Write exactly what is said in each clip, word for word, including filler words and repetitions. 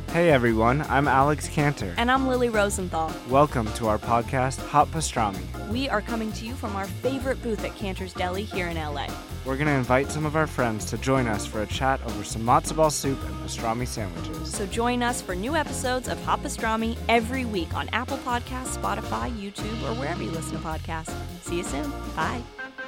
Hey everyone, I'm Alex Cantor. And I'm Lily Rosenthal. Welcome to our podcast, Hot Pastrami. We are coming to you from our favorite booth at Cantor's Deli here in L A. We're going to invite some of our friends to join us for a chat over some matzo ball soup and pastrami sandwiches. So join us for new episodes of Hot Pastrami every week on Apple Podcasts, Spotify, YouTube, or wherever you listen to podcasts. See you soon. Bye.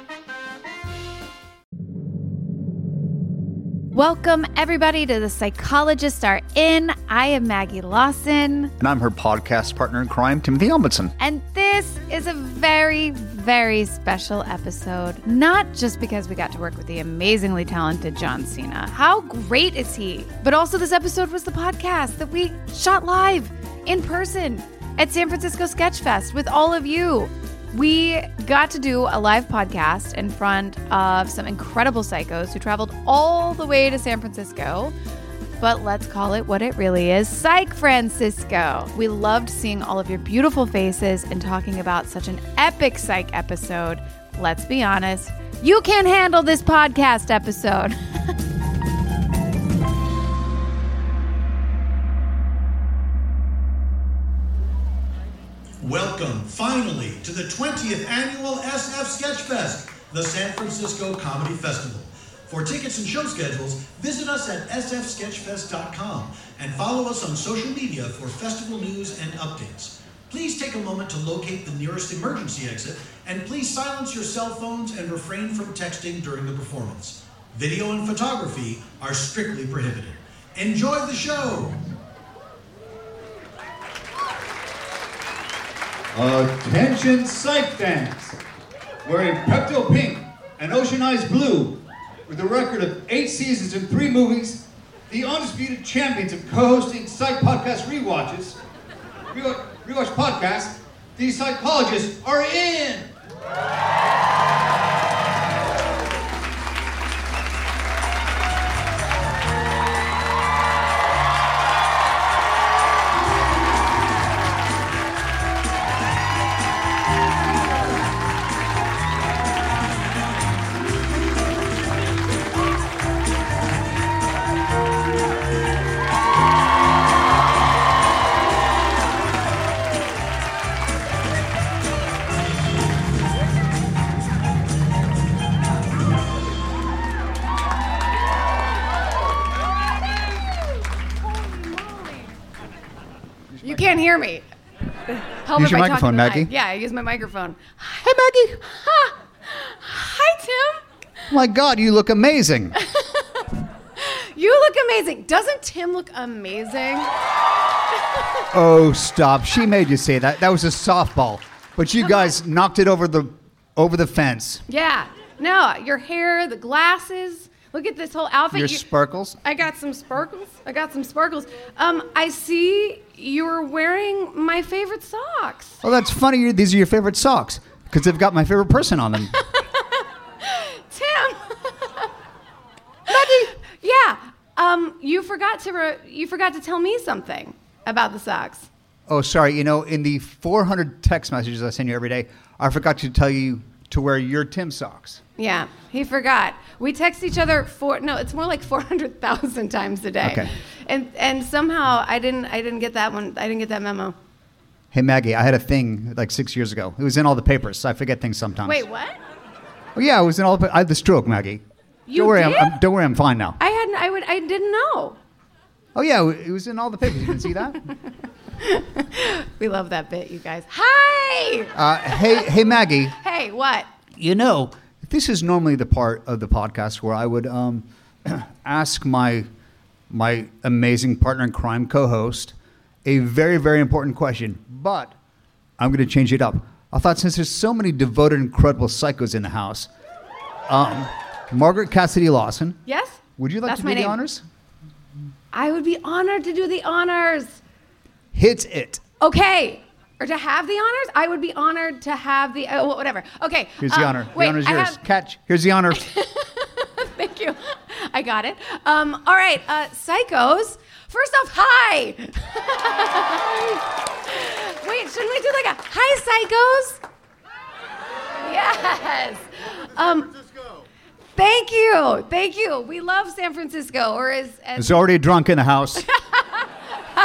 Welcome, everybody, to The Psychologists Are In. I am Maggie Lawson. And I'm her podcast partner in crime, Timothy Ombudsman. And this is a very, very special episode. Not just because we got to work with the amazingly talented John Cena. How great is he? But also this episode was the podcast that we shot live in person at San Francisco Sketch Fest with all of you. We got to do a live podcast in front of some incredible psychos who traveled all the way to San Francisco. But let's call it what it really is, Psych Francisco. We loved seeing all of your beautiful faces and talking about such an epic psych episode. Let's be honest, you can't handle this podcast episode. Welcome, finally, to the twentieth Annual S F Sketchfest, the San Francisco Comedy Festival. For tickets and show schedules, visit us at s f sketch fest dot com and follow us on social media for festival news and updates. Please take a moment to locate the nearest emergency exit, and please silence your cell phones and refrain from texting during the performance. Video and photography are strictly prohibited. Enjoy the show! Attention psych fans! Wearing Pepto Pink and Oceanized Blue, with a record of eight seasons and three movies, the undisputed champions of co-hosting Psych Podcast Rewatches, Rewatch, Rewatch Podcast, these psychologists are in! You can't hear me. Help Use if your I talk microphone, in the Maggie. mic. Yeah, I use my microphone. Hi, Maggie. Ha. Hi, Tim. My God, you look amazing. You look amazing. Doesn't Tim look amazing? Oh, stop. She made you say that. That was a softball. But you Come guys on. knocked it over the over the fence. Yeah. No, your hair, the glasses. Look at this whole outfit. Your You- sparkles. I got some sparkles. I got some sparkles. Um, I see you're wearing my favorite socks. Oh, that's funny. You- These are your favorite socks because they've got my favorite person on them. Tim. Maggie. Yeah. Um, you forgot to re- you forgot to tell me something about the socks. Oh, sorry. You know, in the four hundred text messages I send you every day, I forgot to tell you to wear your Tim socks. Yeah, he forgot. We text each other four. No, it's more like four hundred thousand times a day. Okay. And and somehow I didn't I didn't get that one. I didn't get that memo. Hey, Maggie, I had a thing like six years ago. It was in all the papers. So I forget things sometimes. Wait, what? Oh, yeah, it was in all the. I had the stroke, Maggie. You don't worry, did? I'm, I'm, don't worry, I'm fine now. I hadn't. I would. I didn't know. Oh yeah, it was in all the papers. You didn't see that? We love that bit, you guys. Hi. Uh, hey, hey, Maggie. Hey, what? You know, this is normally the part of the podcast where I would um, ask my my amazing partner in crime co-host a very, very important question, but I'm going to change it up. I thought since there's so many devoted, incredible psychos in the house, um, Margaret Cassidy Lawson, Yes. would you like That's to my do the name. honors? I would be honored to do the honors. Hit it. Okay. Or to have the honors? I would be honored to have the, uh, whatever. Okay. Here's the uh, honor. Wait, the honor's I yours. have- Catch. Here's the honor. Thank you. I got it. Um, all right, uh, psychos. First off, hi. Wait, shouldn't we do like a hi, psychos? Yes. Um, thank you. Thank you. We love San Francisco, or as, as There's already a drunk in the house.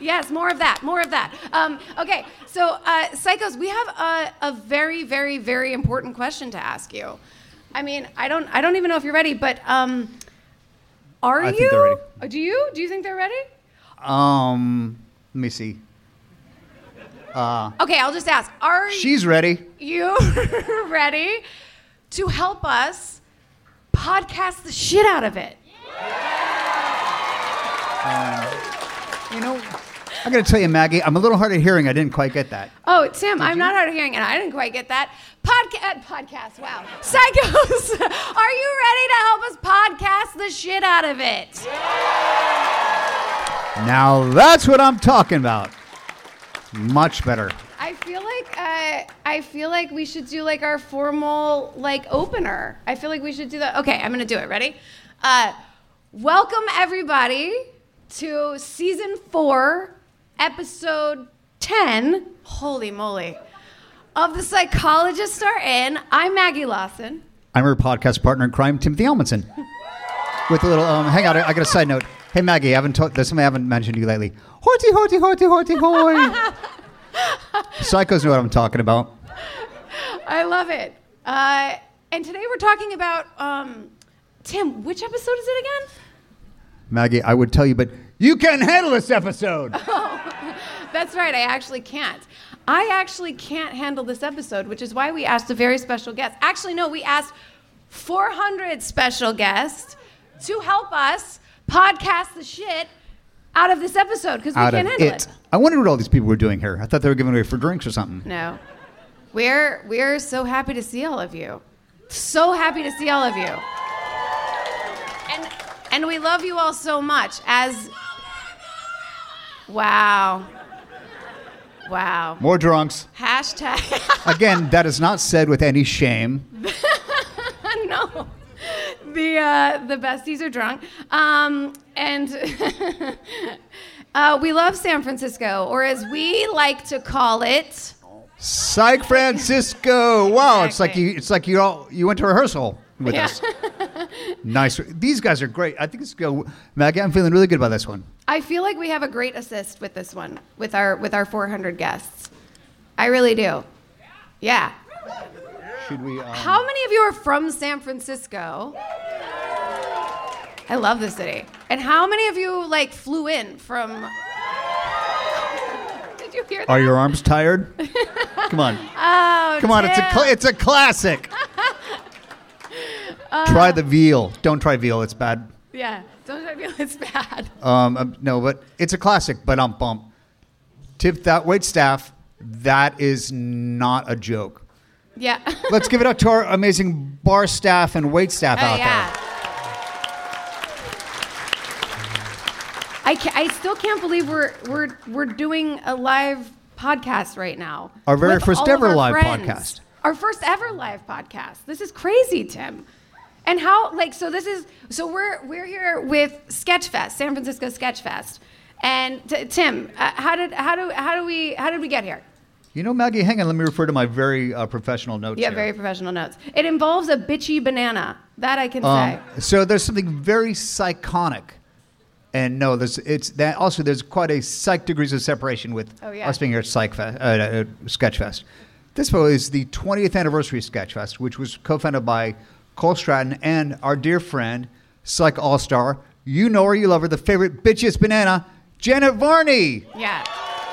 Yes, more of that, more of that. Um, okay, so uh, Psychos, we have a, a very, very, very important question to ask you. I mean, I don't, I don't even know if you're ready, but um, are I you? think they're ready. Uh, Do you? Do you think they're ready? Um, let me see. Okay, I'll just ask. Are She's ready. you ready to help us podcast the shit out of it? You know, I got to tell you, Maggie, I'm a little hard of hearing. I didn't quite get that. Oh, Tim, I'm not hard of hearing, and I didn't quite get that. Podcast, podcast, wow. Psychos, are you ready to help us podcast the shit out of it? Now that's what I'm talking about. Much better. I feel like uh, I feel like we should do like our formal like opener. I feel like we should do that. Okay, I'm gonna do it. Ready? Uh, welcome everybody to season four, episode ten. Holy moly! Of The Psychologists Are In. I'm Maggie Lawson. I'm her podcast partner in crime, Timothy Elmanson. With a little, um, hang on, I, I got a side note. Hey, Maggie, I haven't told, there's something I haven't mentioned to you lately. Horty, horty, horty, horty, hoy. Psychos know what I'm talking about. I love it. Uh, and today we're talking about, um, Tim, which episode is it again? Maggie, I would tell you, but you can't handle this episode. That's right, I actually can't. I actually can't handle this episode, which is why we asked a very special guest. Actually, no, we asked four hundred special guests to help us podcast the shit out of this episode because we Out can't of handle it. it. I wondered what all these people were doing here. I thought they were giving away for drinks or something. No. We're we're so happy to see all of you. So happy to see all of you. And and we love you all so much as Wow. Wow. More drunks. Hashtag Again, that is not said with any shame. no. The uh, the besties are drunk. Um, and uh, we love San Francisco, or as we like to call it, Psych Francisco. Wow, it's like Exactly. you it's like you all you went to rehearsal with Yeah. us. Nice. These guys are great. I think it's go Maggie, I'm feeling really good about this one. I feel like we have a great assist with this one, with our with our four hundred guests. I really do. Yeah. Should we um, How many of you are from San Francisco? I love the city. And how many of you like flew in from? Did you hear that? Are your arms tired? Come on. Oh, Come on, it's a Tim. cl- it's a classic. Try the veal. Don't try veal, it's bad. Yeah. Don't I feel it's bad? Um, um, no, but it's a classic, but um bump. Tip that wait staff, that is not a joke. Yeah. Let's give it up to our amazing bar staff and wait staff Oh, out yeah. there. I, ca- I still can't believe we're we're we're doing a live podcast right now. Our very with first all of ever our live friends. podcast. Our first ever live podcast. This is crazy, Tim. And how like so this is so we're we're here with Sketchfest, San Francisco Sketchfest. And t- Tim, uh, how did how do how do we how did we get here? You know, Maggie, hang on. Let me refer to my very uh, professional notes Yeah, here. very professional notes. It involves a bitchy banana. That I can Um, say. so there's something very psychonic. And no, there's it's that also there's quite a psych degrees of separation with Oh, yeah. us being here at Psych Fest, uh, uh, Sketchfest. This is the twentieth anniversary of Sketchfest, which was co-founded by Cole Stratton and our dear friend, Psych All-Star. You know her, you love her, the favorite bitchiest banana, Janet Varney. Yeah.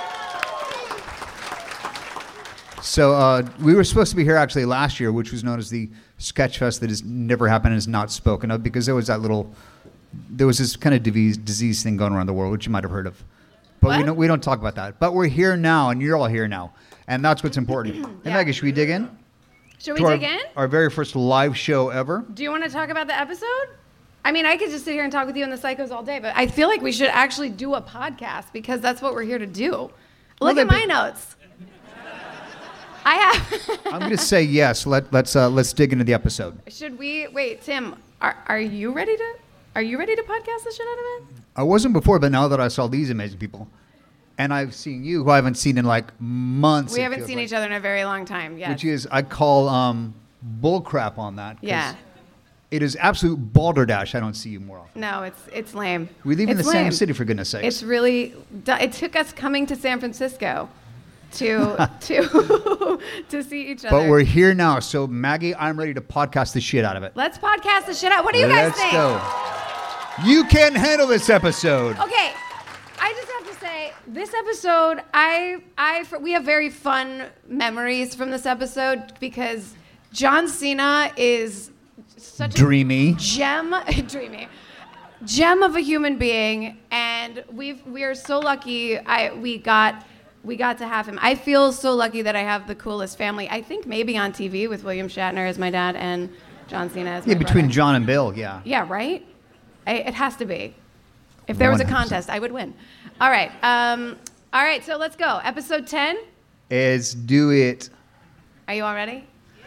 So uh, we were supposed to be here actually last year, which was known as the Sketchfest that has never happened and is not spoken of because there was that little, there was this kind of disease, disease thing going around the world, which you might have heard of. But we What? don't, we don't talk about that. But we're here now, and you're all here now. And that's what's important. And Yeah. Maggie, should we dig in? Should we To our, dig in? Our very first live show ever. Do you want to talk about the episode? I mean, I could just sit here and talk with you and the Psychos all day, but I feel like we should actually do a podcast because that's what we're here to do. Look they- at my notes. I have. I'm going to say yes. Let, let's uh, let's dig into the episode. Should we wait, Tim? Are are you ready to? Are you ready to podcast the shit out of it? I wasn't before, but now that I saw these amazing people, and I've seen you, who I haven't seen in like months. We it haven't feels seen like. each other in a very long time. Yes. Which is, I call um, bull crap on that. 'cause Yeah. It is absolute balderdash. I don't see you more often. No, it's it's lame. We live in It's the same lame. city, for goodness sakes. It's really. It took us coming to San Francisco to to to see each other. But we're here now, so Maggie, I'm ready to podcast the shit out of it. Let's podcast the shit out. What do you guys Let's think? go. You can't handle this episode. Okay, I just have to say, this episode, I, I, for, we have very fun memories from this episode because John Cena is such Dreamy. a gem, dreamy, gem of a human being, and we've we are so lucky. I we got we got to have him. I feel so lucky that I have the coolest family. I think maybe on T V with William Shatner as my dad and John Cena as my Yeah, between brother. John and Bill, yeah. Yeah, right? I, it has to be. If there was a one hundred percent. contest, I would win. All right. Um, all right, so let's go. Episode ten. Is do it. Are you all ready?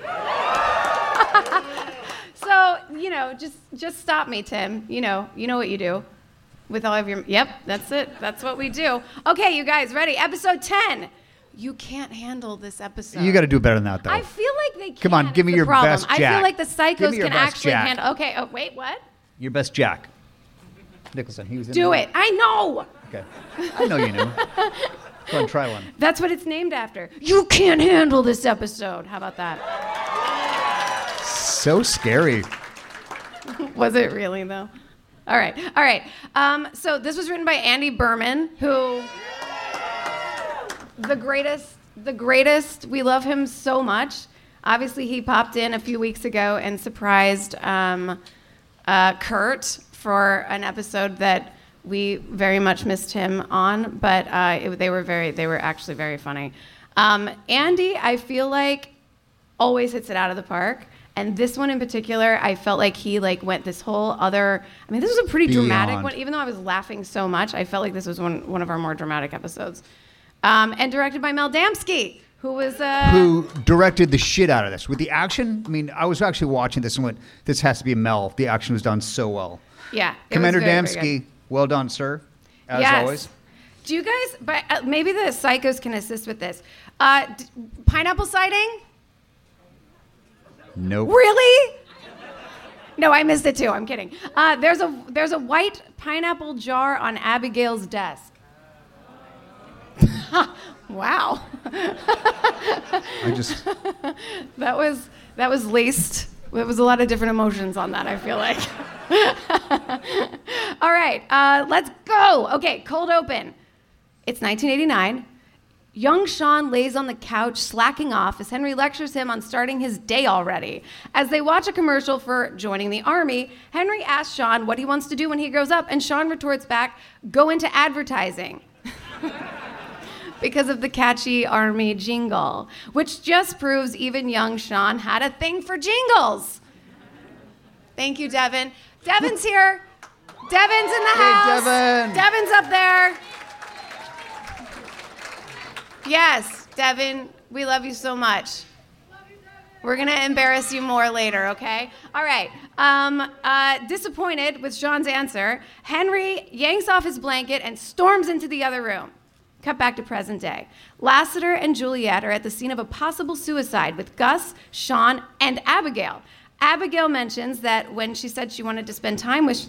So, you know, just just stop me, Tim. You know, you know what you do with all of your... Yep, that's it. That's what we do. Okay, you guys, ready? Episode ten. You can't handle this episode. You got to do better than that, though. I feel like they can. Come on, give me It's the your problem. best I Jack. feel like the Give psychos me your can best actually Jack. handle... Okay, oh, wait, what? Your best Jack. Nicholson. He was in Do the- it. I know. Okay. I know you knew. Go and try one. That's what it's named after. You can't handle this episode. How about that? So scary. Was it really, though? All right. All right. Um, so this was written by Andy Berman, who... The greatest... The greatest. We love him so much. Obviously, he popped in a few weeks ago and surprised um, uh, Kurt for an episode that we very much missed him on, but uh, it, they were very, they were actually very funny. Um, Andy, I feel like, always hits it out of the park, and this one in particular, I felt like he like went this whole other. I mean, this was a pretty dramatic Beyond. one. Even though I was laughing so much, I felt like this was one one of our more dramatic episodes. Um, and directed by Mel Damsky, who was uh, Who directed the shit out of this with the action? I mean, I was actually watching this and went, "This has to be Mel." The action was done so well. yeah, it was Commander very, very Damsky, good. well done, sir. As Yes. always. Do you guys? But uh, maybe the psychos can assist with this. Uh, d- pineapple sighting? Nope. Really? No, I missed it too. I'm kidding. Uh, there's a there's a white pineapple jar on Abigail's desk. Wow. I just That was that was laced. There was a lot of different emotions on that, I feel like. All right, uh, let's go. Okay, cold open. It's nineteen eighty-nine. Young Sean lays on the couch slacking off as Henry lectures him on starting his day already. As they watch a commercial for joining the army, Henry asks Sean what he wants to do when he grows up, and Sean retorts back, "Go into advertising." Because of the catchy army jingle, which just proves even young Sean had a thing for jingles. Thank you, Devin. Devin's here. Devin's in the Hey, house. Devin. Devin's up there. Yes, Devin, we love you so much. We're going to embarrass you more later, okay? All right. Um, uh, disappointed with Sean's answer, Henry yanks off his blanket and storms into the other room. Cut back to present day. Lassiter and Juliet are at the scene of a possible suicide with Gus, Sean, and Abigail. Abigail mentions that when she said she wanted to spend time with...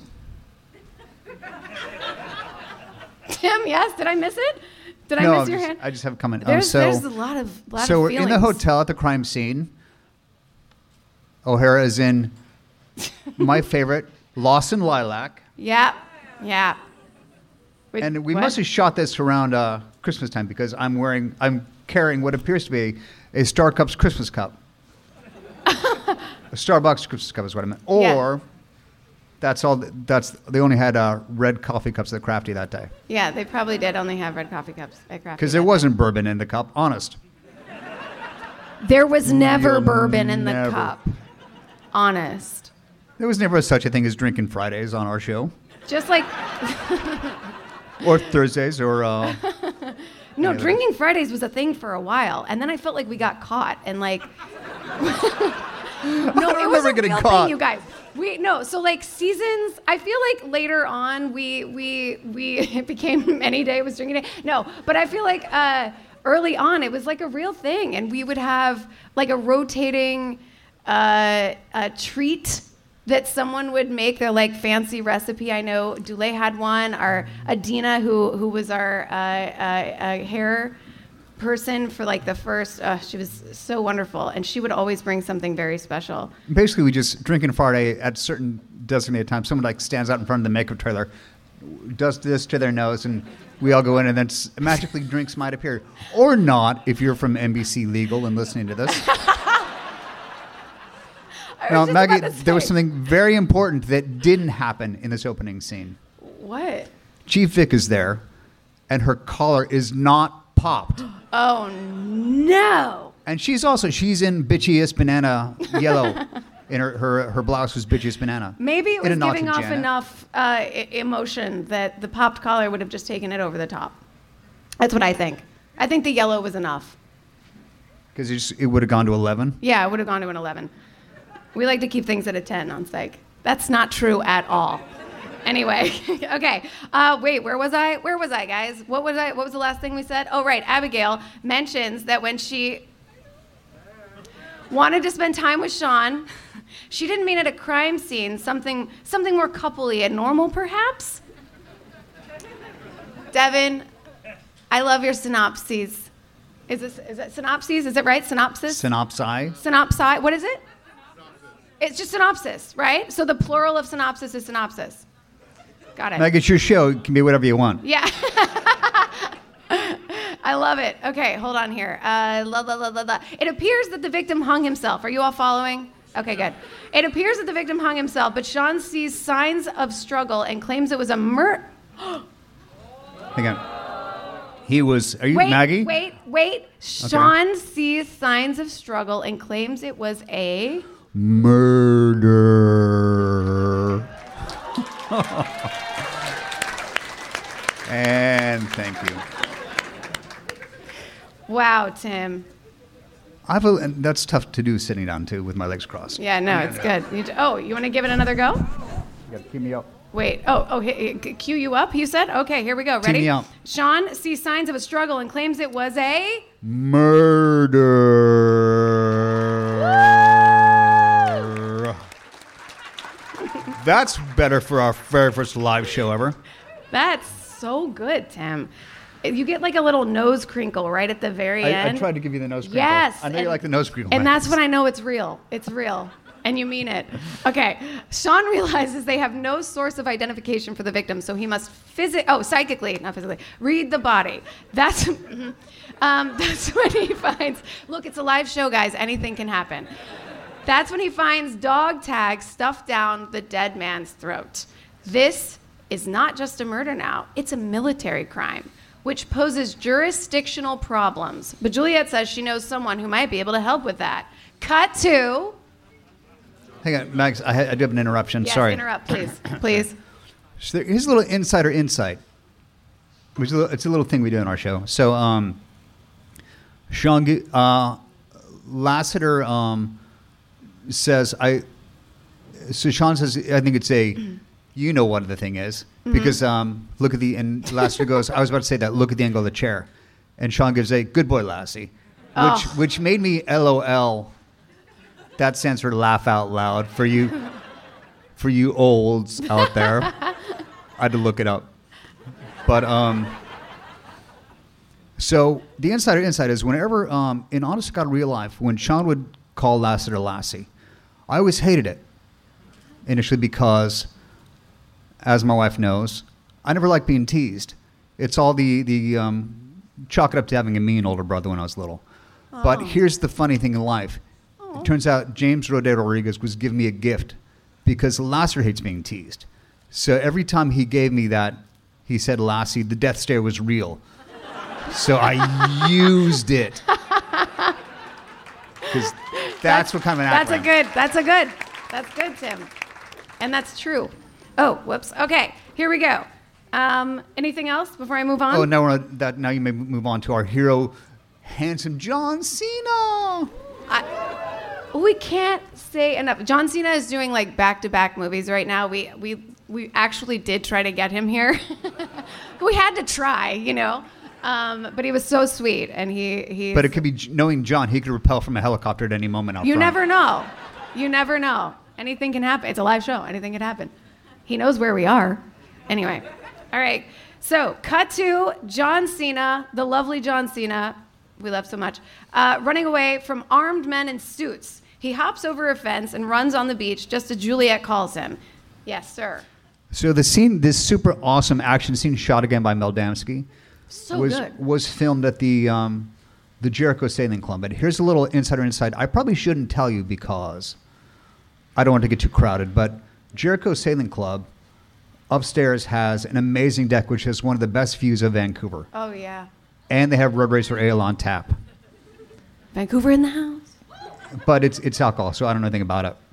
Tim, yes? Did I miss it? Did no, I miss I'm your just- hand? I just have a comment. Um, There's, so, there's a lot of lot so of we're in the feelings. hotel at the crime scene. O'Hara is in my favorite, Lawson Lilac. Yeah, yeah. Wait, And we what? must have shot this around uh, Christmas time because I'm wearing, I'm carrying what appears to be a Star Cups Christmas cup. A Starbucks Christmas cup is what I meant. Or Yeah. that's all. That's they only had uh, red coffee cups at Crafty that day Yeah, they probably did only have red coffee cups at Crafty. because there wasn't bourbon in the cup. Honest. There was never You'll bourbon in the never- cup. Honest. There was never such a thing as drinking Fridays on our show, Just like or Thursdays, or uh, no, Anyway. drinking Fridays was a thing for a while, and then I felt like we got caught and like. No, it was remember a getting real caught. thing, you guys. We no, so like seasons. I feel like later on we we we it became any day was drinking day. No, but I feel like uh, early on it was like a real thing, and we would have like a rotating uh, a treat that someone would make their like fancy recipe. I know Dule had one. Our Adina, who who was our uh, uh, uh, hair person for like the first, uh, she was so wonderful, and she would always bring something very special. Basically, we just drink and fart at certain designated times. Someone like stands out in front of the makeup trailer, does this to their nose, and we all go in, and then s- magically drinks might appear. Or not, if you're from N B C Legal and listening to this. Now, Maggie, there was something very important that didn't happen in this opening scene. What? Chief Vic is there, and her collar is not popped. Oh, no. And she's also, she's in bitchiest banana yellow. In her, her her blouse was bitchiest banana. Maybe it was In a nod giving to off Janet. enough uh, I- emotion that the popped collar would have just taken it over the top. That's what I think. I think the yellow was enough. Because it would have gone to eleven. Yeah, it would have gone to an eleven. We like to keep things at a ten on Psych. That's not true at all. Anyway, okay. Uh, wait, where was I? Where was I, guys? What was I? What was the last thing we said? Oh, right. Abigail mentions that when she wanted to spend time with Sean, she didn't mean at a crime scene, something something more coupley and normal, perhaps. Devin, I love your synopses. Is this is it synopses? Is it right? Synopsis? Synopsi. Synopsi. What is it? It's just synopsis, right? So the plural of synopsis is synopsis. Got it. Meg, it's your show. It can be whatever you want. Yeah. I love it. Okay, hold on here. Uh, la, la, la, la, la. It appears that the victim hung himself. Are you all following? Okay, good. It appears that the victim hung himself, but Sean sees signs of struggle and claims it was a murder. Hang on. He was, are you Wait, Maggie? wait, wait. Sean sees signs of struggle and claims it was a... Murder. And thank you. Wow, Tim. I have a, and that's tough to do sitting down too with my legs crossed. Yeah, no, it's good. You, oh, you want to give it another go? You gotta keep me up. Wait. Oh, oh, he- he- cue you up, you said? Okay, here we go. Tee Ready? me up. Sean sees signs of a struggle and claims it was a... Murder. That's better for our very first live show ever. That's so good, Tim. You get like a little nose crinkle right at the very I, I end. tried to give you the nose crinkle. Yes. I know and, you like the nose crinkle. And Max. that's when I know it's real. It's real. And you mean it. Okay. Sean realizes they have no source of identification for the victim, so he must physi- oh, psychically, not physically, read the body. That's, um, that's when he finds, look, it's a live show, guys. Anything can happen. That's when he finds dog tags stuffed down the dead man's throat. This is not just a murder now. It's a military crime, which poses jurisdictional problems. But Juliet says she knows someone who might be able to help with that. Cut to... Hang on, Max, I, had, I do have an interruption. Yes, Sorry. interrupt, please. Please. So there- here's a little insider insight. Which is a little, it's a little thing we do in our show. So, um, Sean G- uh, Lassiter um, says, I. So Sean says, I think it's a, you know what the thing is. Mm-hmm. Because um, look at the, and Lassiter goes, I was about to say that, look at the angle of the chair. And Sean gives a, good boy, Lassie. Which, Oh. which made me LOL. That stands for laugh out loud for you, for you olds out there. I had to look it up, but um. So the insider insight is whenever um in honest to God real life when Sean would call Lassiter Lassie, I always hated it. Initially because, as my wife knows, I never liked being teased. It's all the the um, chalk it up to having a mean older brother when I was little. But here's the funny thing in life. It turns out James Rodeo Rodriguez was giving me a gift because Lassiter hates being teased. So every time he gave me that, he said, Lassie, the death stare was real. So I used it. Because that's what kind of an That's a acronym. good, that's a good, that's good, Tim. And that's true. Oh, whoops. Okay, here we go. Um, anything else before I move on? Oh, now, we're on that, now you may move on to our hero, handsome John Cena. I, we can't say enough. John Cena is doing like back-to-back movies right now. We we we actually did try to get him here. We had to try, you know. Um, but he was so sweet, and he he. But it could be, knowing John, he could repel from a helicopter at any moment out You front. never know. You never know. Anything can happen. It's a live show. Anything can happen. He knows where we are. Anyway. All right. So, cut to John Cena, the lovely John Cena, we love so much, uh, running away from armed men in suits. He hops over a fence and runs on the beach just as Juliet calls him. Yes, sir. So the scene, this super awesome action scene shot again by Mel Damsky, So was good. was filmed at the um, the Jericho Sailing Club. And here's a little insider insight. I probably shouldn't tell you because I don't want to get too crowded, but Jericho Sailing Club upstairs has an amazing deck which has one of the best views of Vancouver. Oh, yeah. And they have Road Racer Ale on tap. Vancouver in the house. But it's it's alcohol, so I don't know anything about it.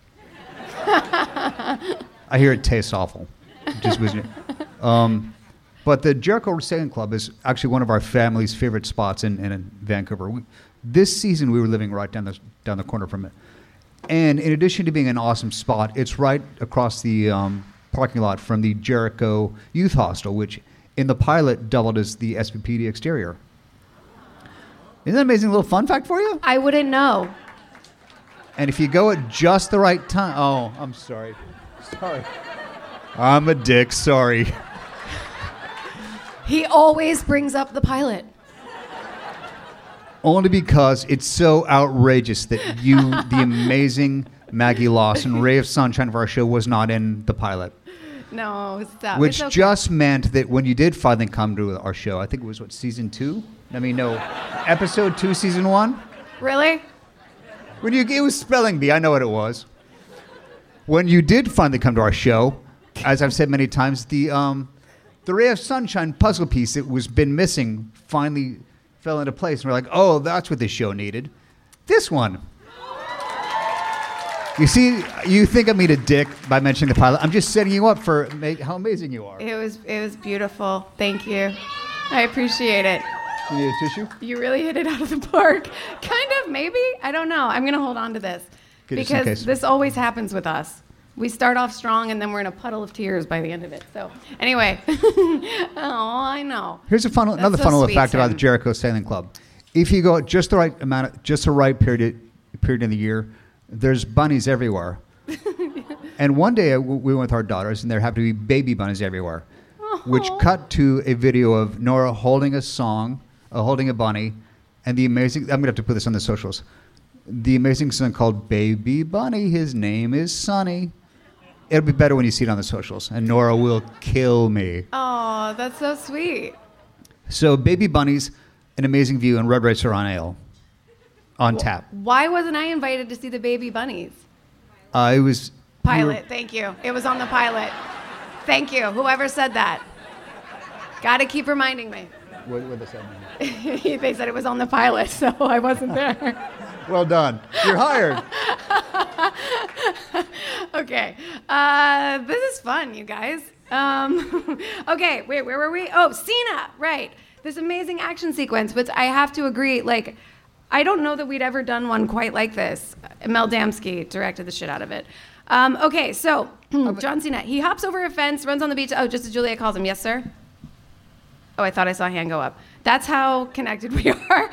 I hear it tastes awful. Just was, um, but the Jericho Sailing Club is actually one of our family's favorite spots in, in, in Vancouver. We, this season, we were living right down the down the corner from it, and in addition to being an awesome spot, it's right across the um, parking lot from the Jericho Youth Hostel, which in the pilot doubled as the S P P D exterior. Isn't that an amazing little fun fact for you? I wouldn't know. And if you go at just the right time, oh, I'm sorry, sorry. I'm a dick, sorry. He always brings up the pilot. Only because it's so outrageous that you, the amazing Maggie Lawson, ray of sunshine of our show, was not in the pilot. No, stop. Which It's okay. just meant that when you did finally come to our show, I think it was, what, season two? I mean, no, episode two, season one? Really? When you, it was spelling bee, I know what it was. When you did finally come to our show, as I've said many times, the um, the ray of sunshine puzzle piece that was been missing finally fell into place. And we're like, oh, that's what this show needed. This one. You see, you think of me to dick by mentioning the pilot. I'm just setting you up for ma- how amazing you are. It was it was beautiful. Thank you. I appreciate it. You need a tissue? You really hit it out of the park. Kind of, maybe. I don't know. I'm going to hold on to this. Good, just in because case. this always happens with us. We start off strong and then we're in a puddle of tears by the end of it. So, anyway. Oh, I know. Here's a fun, That's another so fun little sweet, fact about Tim. the Jericho Sailing Club. If you go just the right amount, of, just the right period period in the year, there's bunnies everywhere. And one day we went with our daughters, and there happened to be baby bunnies everywhere, which Aw. cut to a video of Nora holding a song, uh, holding a bunny, and the amazing. I'm gonna have to put this on the socials. The amazing song called "Baby Bunny." His name is Sonny. It'll be better when you see it on the socials, and Nora will kill me. Oh, that's so sweet. So, baby bunnies, an amazing view, and Red Racer on ale, on tap. Why wasn't I invited to see the baby bunnies? Uh, it was Pilot, thank you. It was on the pilot. Thank you, whoever said that. Got to keep reminding me. What, what they said. They said it was on the pilot, so I wasn't there. Well done. You're hired. Okay, uh, this is fun, you guys. Um, okay, wait, where were we? Oh, Cena, right. This amazing action sequence, but I have to agree, like, I don't know that we'd ever done one quite like this. Mel Damsky directed the shit out of it. Um, okay, so John Cena, he hops over a fence, runs on the beach. Oh, just as Julia calls him. Yes, sir? Oh, I thought I saw a hand go up. That's how connected we are.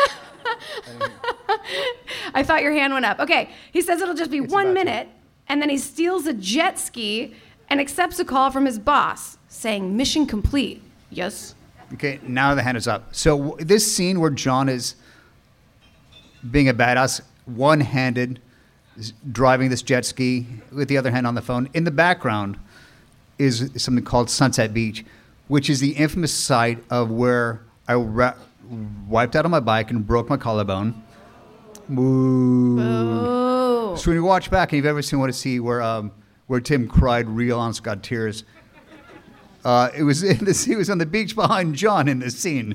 I thought your hand went up. Okay, he says it'll just be It's one about to. minute, and then he steals a jet ski and accepts a call from his boss saying mission complete. Yes? Okay, now the hand is up. So w- this scene where John is being a badass, one-handed, is driving this jet ski with the other hand on the phone. In the background is something called Sunset Beach, which is the infamous site of where I ra- wiped out on my bike and broke my collarbone. Ooh. Oh. So when you watch back and you've ever seen what to see where um, where Tim cried real honest God tears, uh, it was in this, he was on the beach behind John in this scene.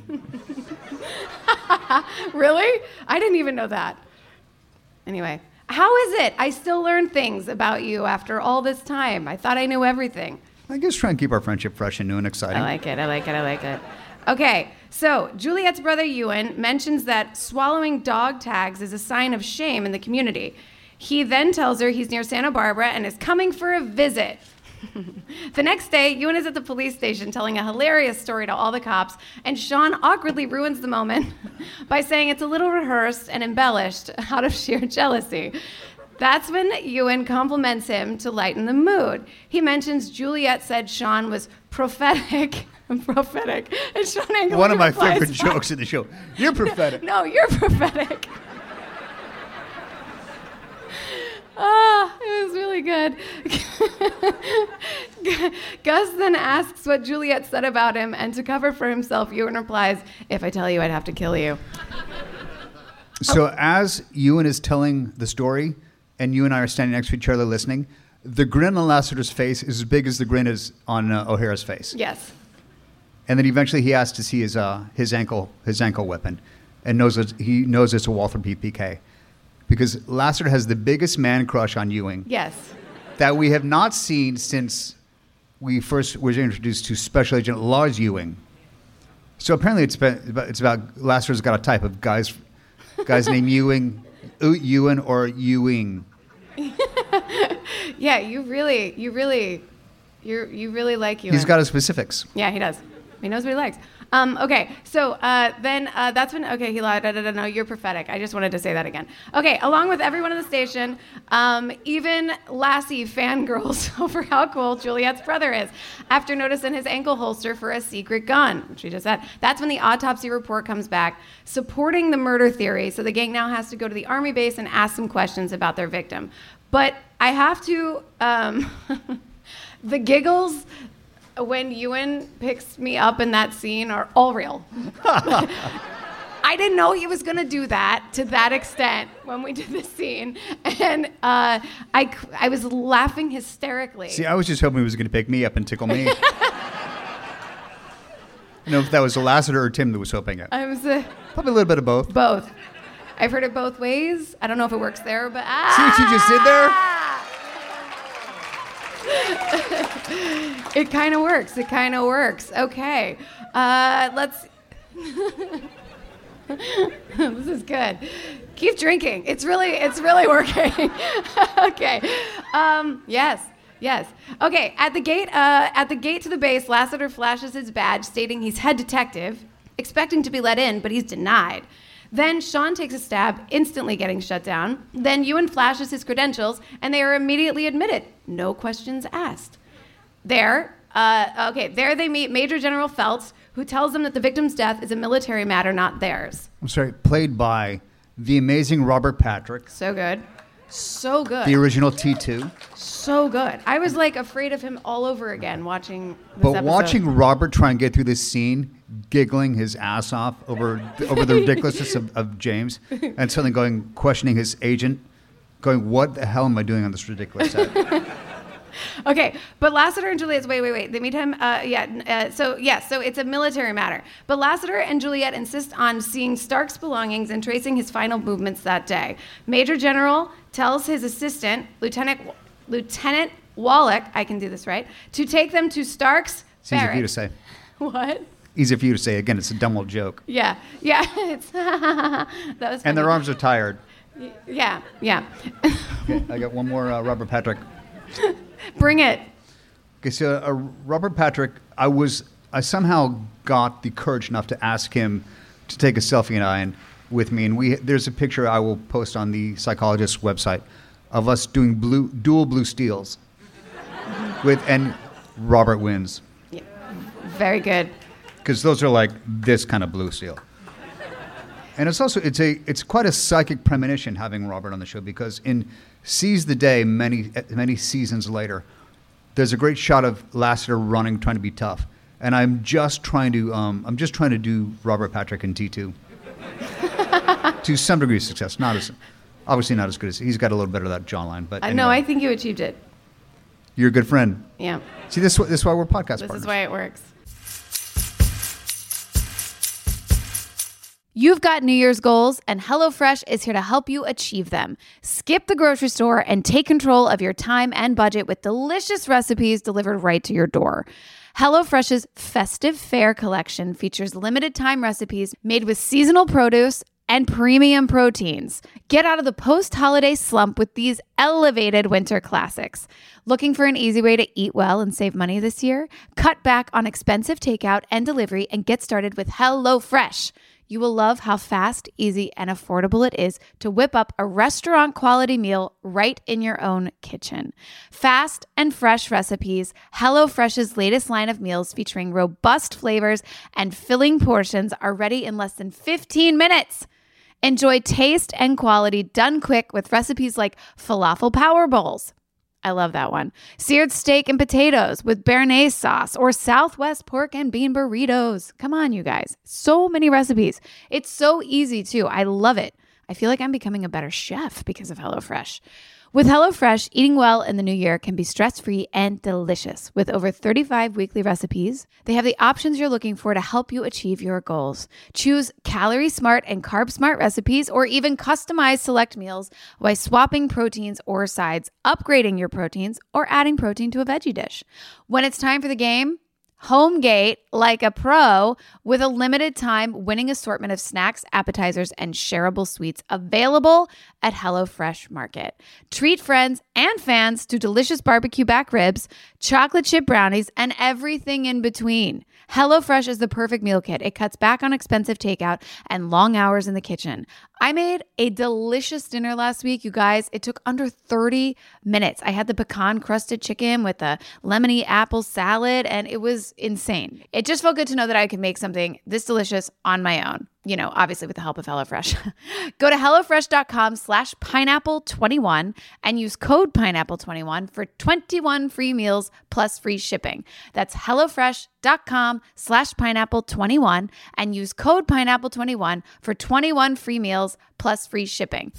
Really? I didn't even know that. Anyway, how is it? I still learn things about you after all this time. I thought I knew everything. I guess try and keep our friendship fresh and new and exciting. I like it. I like it. I like it. Okay, so Juliet's brother Ewan mentions that swallowing dog tags is a sign of shame in the community. He then tells her he's near Santa Barbara and is coming for a visit. The next day, Ewan is at the police station telling a hilarious story to all the cops, and Sean awkwardly ruins the moment by saying it's a little rehearsed and embellished out of sheer jealousy. That's when Ewan compliments him to lighten the mood. He mentions Juliet said Sean was prophetic. prophetic. And Sean angrily One of my replies, favorite jokes in the show. You're prophetic. No, you're prophetic. Ah, it was really good. Gus then asks what Juliet said about him, and to cover for himself, Ewan replies, "If I tell you, I'd have to kill you." So as Ewan is telling the story, and you and I are standing next to each other listening, the grin on Lassiter's face is as big as the grin is on uh, O'Hara's face. Yes. And then eventually he asks to see his uh, his ankle his ankle weapon, and knows that he knows it's a Walther P P K, because Lassiter has the biggest man crush on Ewing. Yes. That we have not seen since we first were introduced to Special Agent Lars Ewing. So apparently it's about, it's about Lassiter's got a type of guys guys named Ewing, Ewan or Ewing. Yeah, you really, you really, you you really like Ewan. He's got his specifics. Yeah, he does. He knows what he likes. Um, okay, so uh, then uh, that's when, okay, he lied. Da, da, da, no, you're prophetic. I just wanted to say that again. Okay, along with everyone in the station, um, even Lassie fangirls over how cool Juliet's brother is after noticing his ankle holster for a secret gun, which we just said. That's when the autopsy report comes back supporting the murder theory. So the gang now has to go to the army base and ask some questions about their victim. But I have to, um, the giggles when Ewan picks me up in that scene are all real. I didn't know he was going to do that to that extent when we did this scene. And uh, I, I was laughing hysterically. See, I was just hoping he was going to pick me up and tickle me. You know, if that was Lassiter or Tim that was hoping it. I was uh, Probably a little bit of both. Both. I've heard it both ways. I don't know if it works there, but ah! See what you just did there? It kind of works. It kind of works. Okay. Uh, let's... This is good. Keep drinking. It's really, it's really working. Okay. Um, yes. Yes. Okay. At the gate, uh, at the gate to the base, Lassiter flashes his badge, stating he's head detective, expecting to be let in, but he's denied. Then Sean takes a stab, instantly getting shut down. Then Ewan flashes his credentials, and they are immediately admitted. No questions asked. There, uh, okay, there they meet Major General Feltz, who tells them that the victim's death is a military matter, not theirs. I'm sorry, played by the amazing Robert Patrick. So good. So good. The original T two. So good. I was like afraid of him all over again watching this But episode. watching Robert try and get through this scene, giggling his ass off over over the ridiculousness of, of James, and suddenly going, questioning his agent, going, what the hell am I doing on this ridiculous set? Okay, but Lassiter and Juliet's, wait, wait, wait. They meet him, uh, yeah, uh, so, yes, yeah, so it's a military matter. But Lassiter and Juliet insist on seeing Stark's belongings and tracing his final movements that day. Major General tells his assistant, Lieutenant Lieutenant Wallach, I can do this right, to take them to Stark's It's easy barracks. for you to say. What? Easy for you to say. Again, it's a dumb old joke. Yeah, yeah, it's, that was funny. And their arms are tired. Yeah, yeah. Okay, I got one more uh, Robert Patrick. Bring it. Okay, so uh, Robert Patrick, I was, I somehow got the courage enough to ask him to take a selfie and I and with me, and we there's a picture I will post on the Psychologist's website of us doing blue dual blue steals, with and Robert wins Yeah. Very good. because those are like this kind of blue steel. And it's also it's a it's quite a psychic premonition having Robert on the show, because in Seize the Day many many seasons later, there's a great shot of Lassiter running, trying to be tough, and I'm just trying to um, I'm just trying to do Robert Patrick in T two to some degree of success. Not as obviously not as good as he's got a little bit of that jawline, but I anyway. know, I think you achieved it. You're a good friend. Yeah. See, this this is why we're podcast This partners. is why it works. You've got New Year's goals, and HelloFresh is here to help you achieve them. Skip the grocery store and take control of your time and budget with delicious recipes delivered right to your door. HelloFresh's Festive Fare collection features limited time recipes made with seasonal produce and premium proteins. Get out of the post-holiday slump with these elevated winter classics. Looking for an easy way to eat well and save money this year? Cut back on expensive takeout and delivery and get started with HelloFresh. You will love how fast, easy, and affordable it is to whip up a restaurant-quality meal right in your own kitchen. Fast and fresh recipes, HelloFresh's latest line of meals featuring robust flavors and filling portions are ready in less than fifteen minutes. Enjoy taste and quality done quick with recipes like falafel power bowls. I love that one. Seared steak and potatoes with béarnaise sauce, or Southwest pork and bean burritos. Come on, you guys. So many recipes. It's so easy, too. I love it. I feel like I'm becoming a better chef because of HelloFresh. With HelloFresh, eating well in the new year can be stress-free and delicious. With over thirty-five weekly recipes, they have the options you're looking for to help you achieve your goals. Choose calorie-smart and carb-smart recipes, or even customize select meals by swapping proteins or sides, upgrading your proteins, or adding protein to a veggie dish. When it's time for the game, home gate like a pro with a limited time winning assortment of snacks, appetizers, and shareable sweets available at HelloFresh Market. Treat friends and fans to delicious barbecue back ribs, chocolate chip brownies, and everything in between. HelloFresh is the perfect meal kit. It cuts back on expensive takeout and long hours in the kitchen. I made a delicious dinner last week, you guys. It took under thirty minutes. I had the pecan crusted chicken with a lemony apple salad, and it was insane. It just felt good to know that I could make something this delicious on my own. You know, obviously with the help of HelloFresh. Go to HelloFresh.com slash pineapple 21 and use code pineapple twenty-one for twenty-one free meals plus free shipping. That's HelloFresh.com slash pineapple 21 and use code pineapple twenty-one for twenty-one free meals plus free shipping.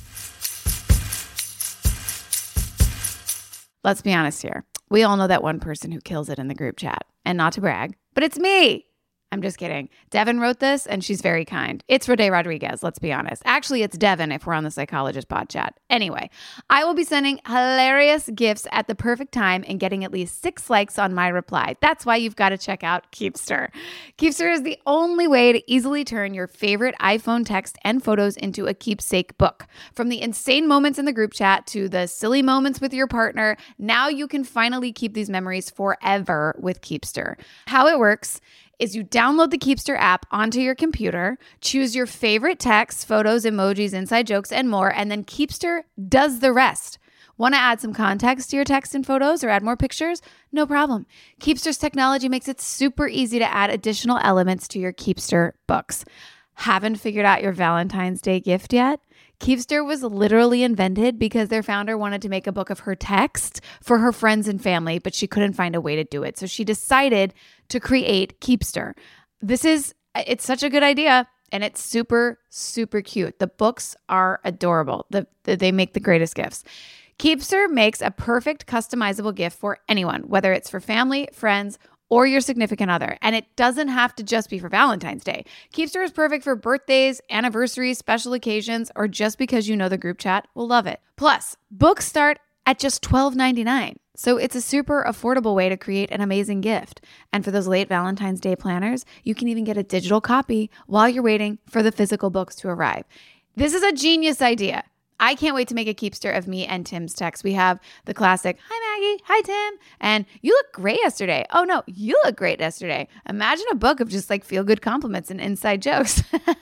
Let's be honest here. We all know that one person who kills it in the group chat. And not to brag, but it's me. I'm just kidding. Devin wrote this, and she's very kind. It's Rode Rodriguez, let's be honest. Actually, it's Devin if we're on the Psychologist Pod Chat. Anyway, I will be sending hilarious gifts at the perfect time and getting at least six likes on my reply. That's why you've got to check out Keepster. Keepster is the only way to easily turn your favorite iPhone text and photos into a keepsake book. From the insane moments in the group chat to the silly moments with your partner, now you can finally keep these memories forever with Keepster. How it works is you download the Keepster app onto your computer, choose your favorite texts, photos, emojis, inside jokes, and more, and then Keepster does the rest. Want to add some context to your text and photos or add more pictures? No problem. Keepster's technology makes it super easy to add additional elements to your Keepster books. Haven't figured out your Valentine's Day gift yet? Keepster was literally invented because their founder wanted to make a book of her text for her friends and family, but she couldn't find a way to do it. So she decided to create Keepster. This is, it's such a good idea, and it's super, super cute. The books are adorable. The, the, they make the greatest gifts. Keepster makes a perfect customizable gift for anyone, whether it's for family, friends, or your significant other. And it doesn't have to just be for Valentine's Day. Keepster is perfect for birthdays, anniversaries, special occasions, or just because you know the group chat will love it. Plus, books start at just twelve ninety-nine. So it's a super affordable way to create an amazing gift. And for those late Valentine's Day planners, you can even get a digital copy while you're waiting for the physical books to arrive. This is a genius idea. I can't wait to make a Keepster of me and Tim's text. We have the classic, hi Maggie, hi Tim, and you look great yesterday. Oh no, you look great yesterday. Imagine a book of just like feel-good compliments and inside jokes.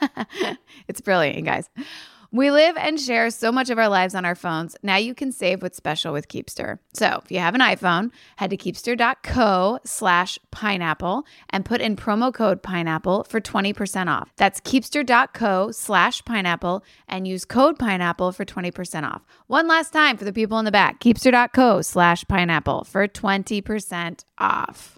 It's brilliant, you guys. We live and share so much of our lives on our phones. Now you can save what's special with Keepster. So if you have an iPhone, head to keepster.co slash pineapple and put in promo code pineapple for twenty percent off. That's keepster.co slash pineapple and use code pineapple for twenty percent off. One last time for the people in the back, keepster.co slash pineapple for twenty percent off.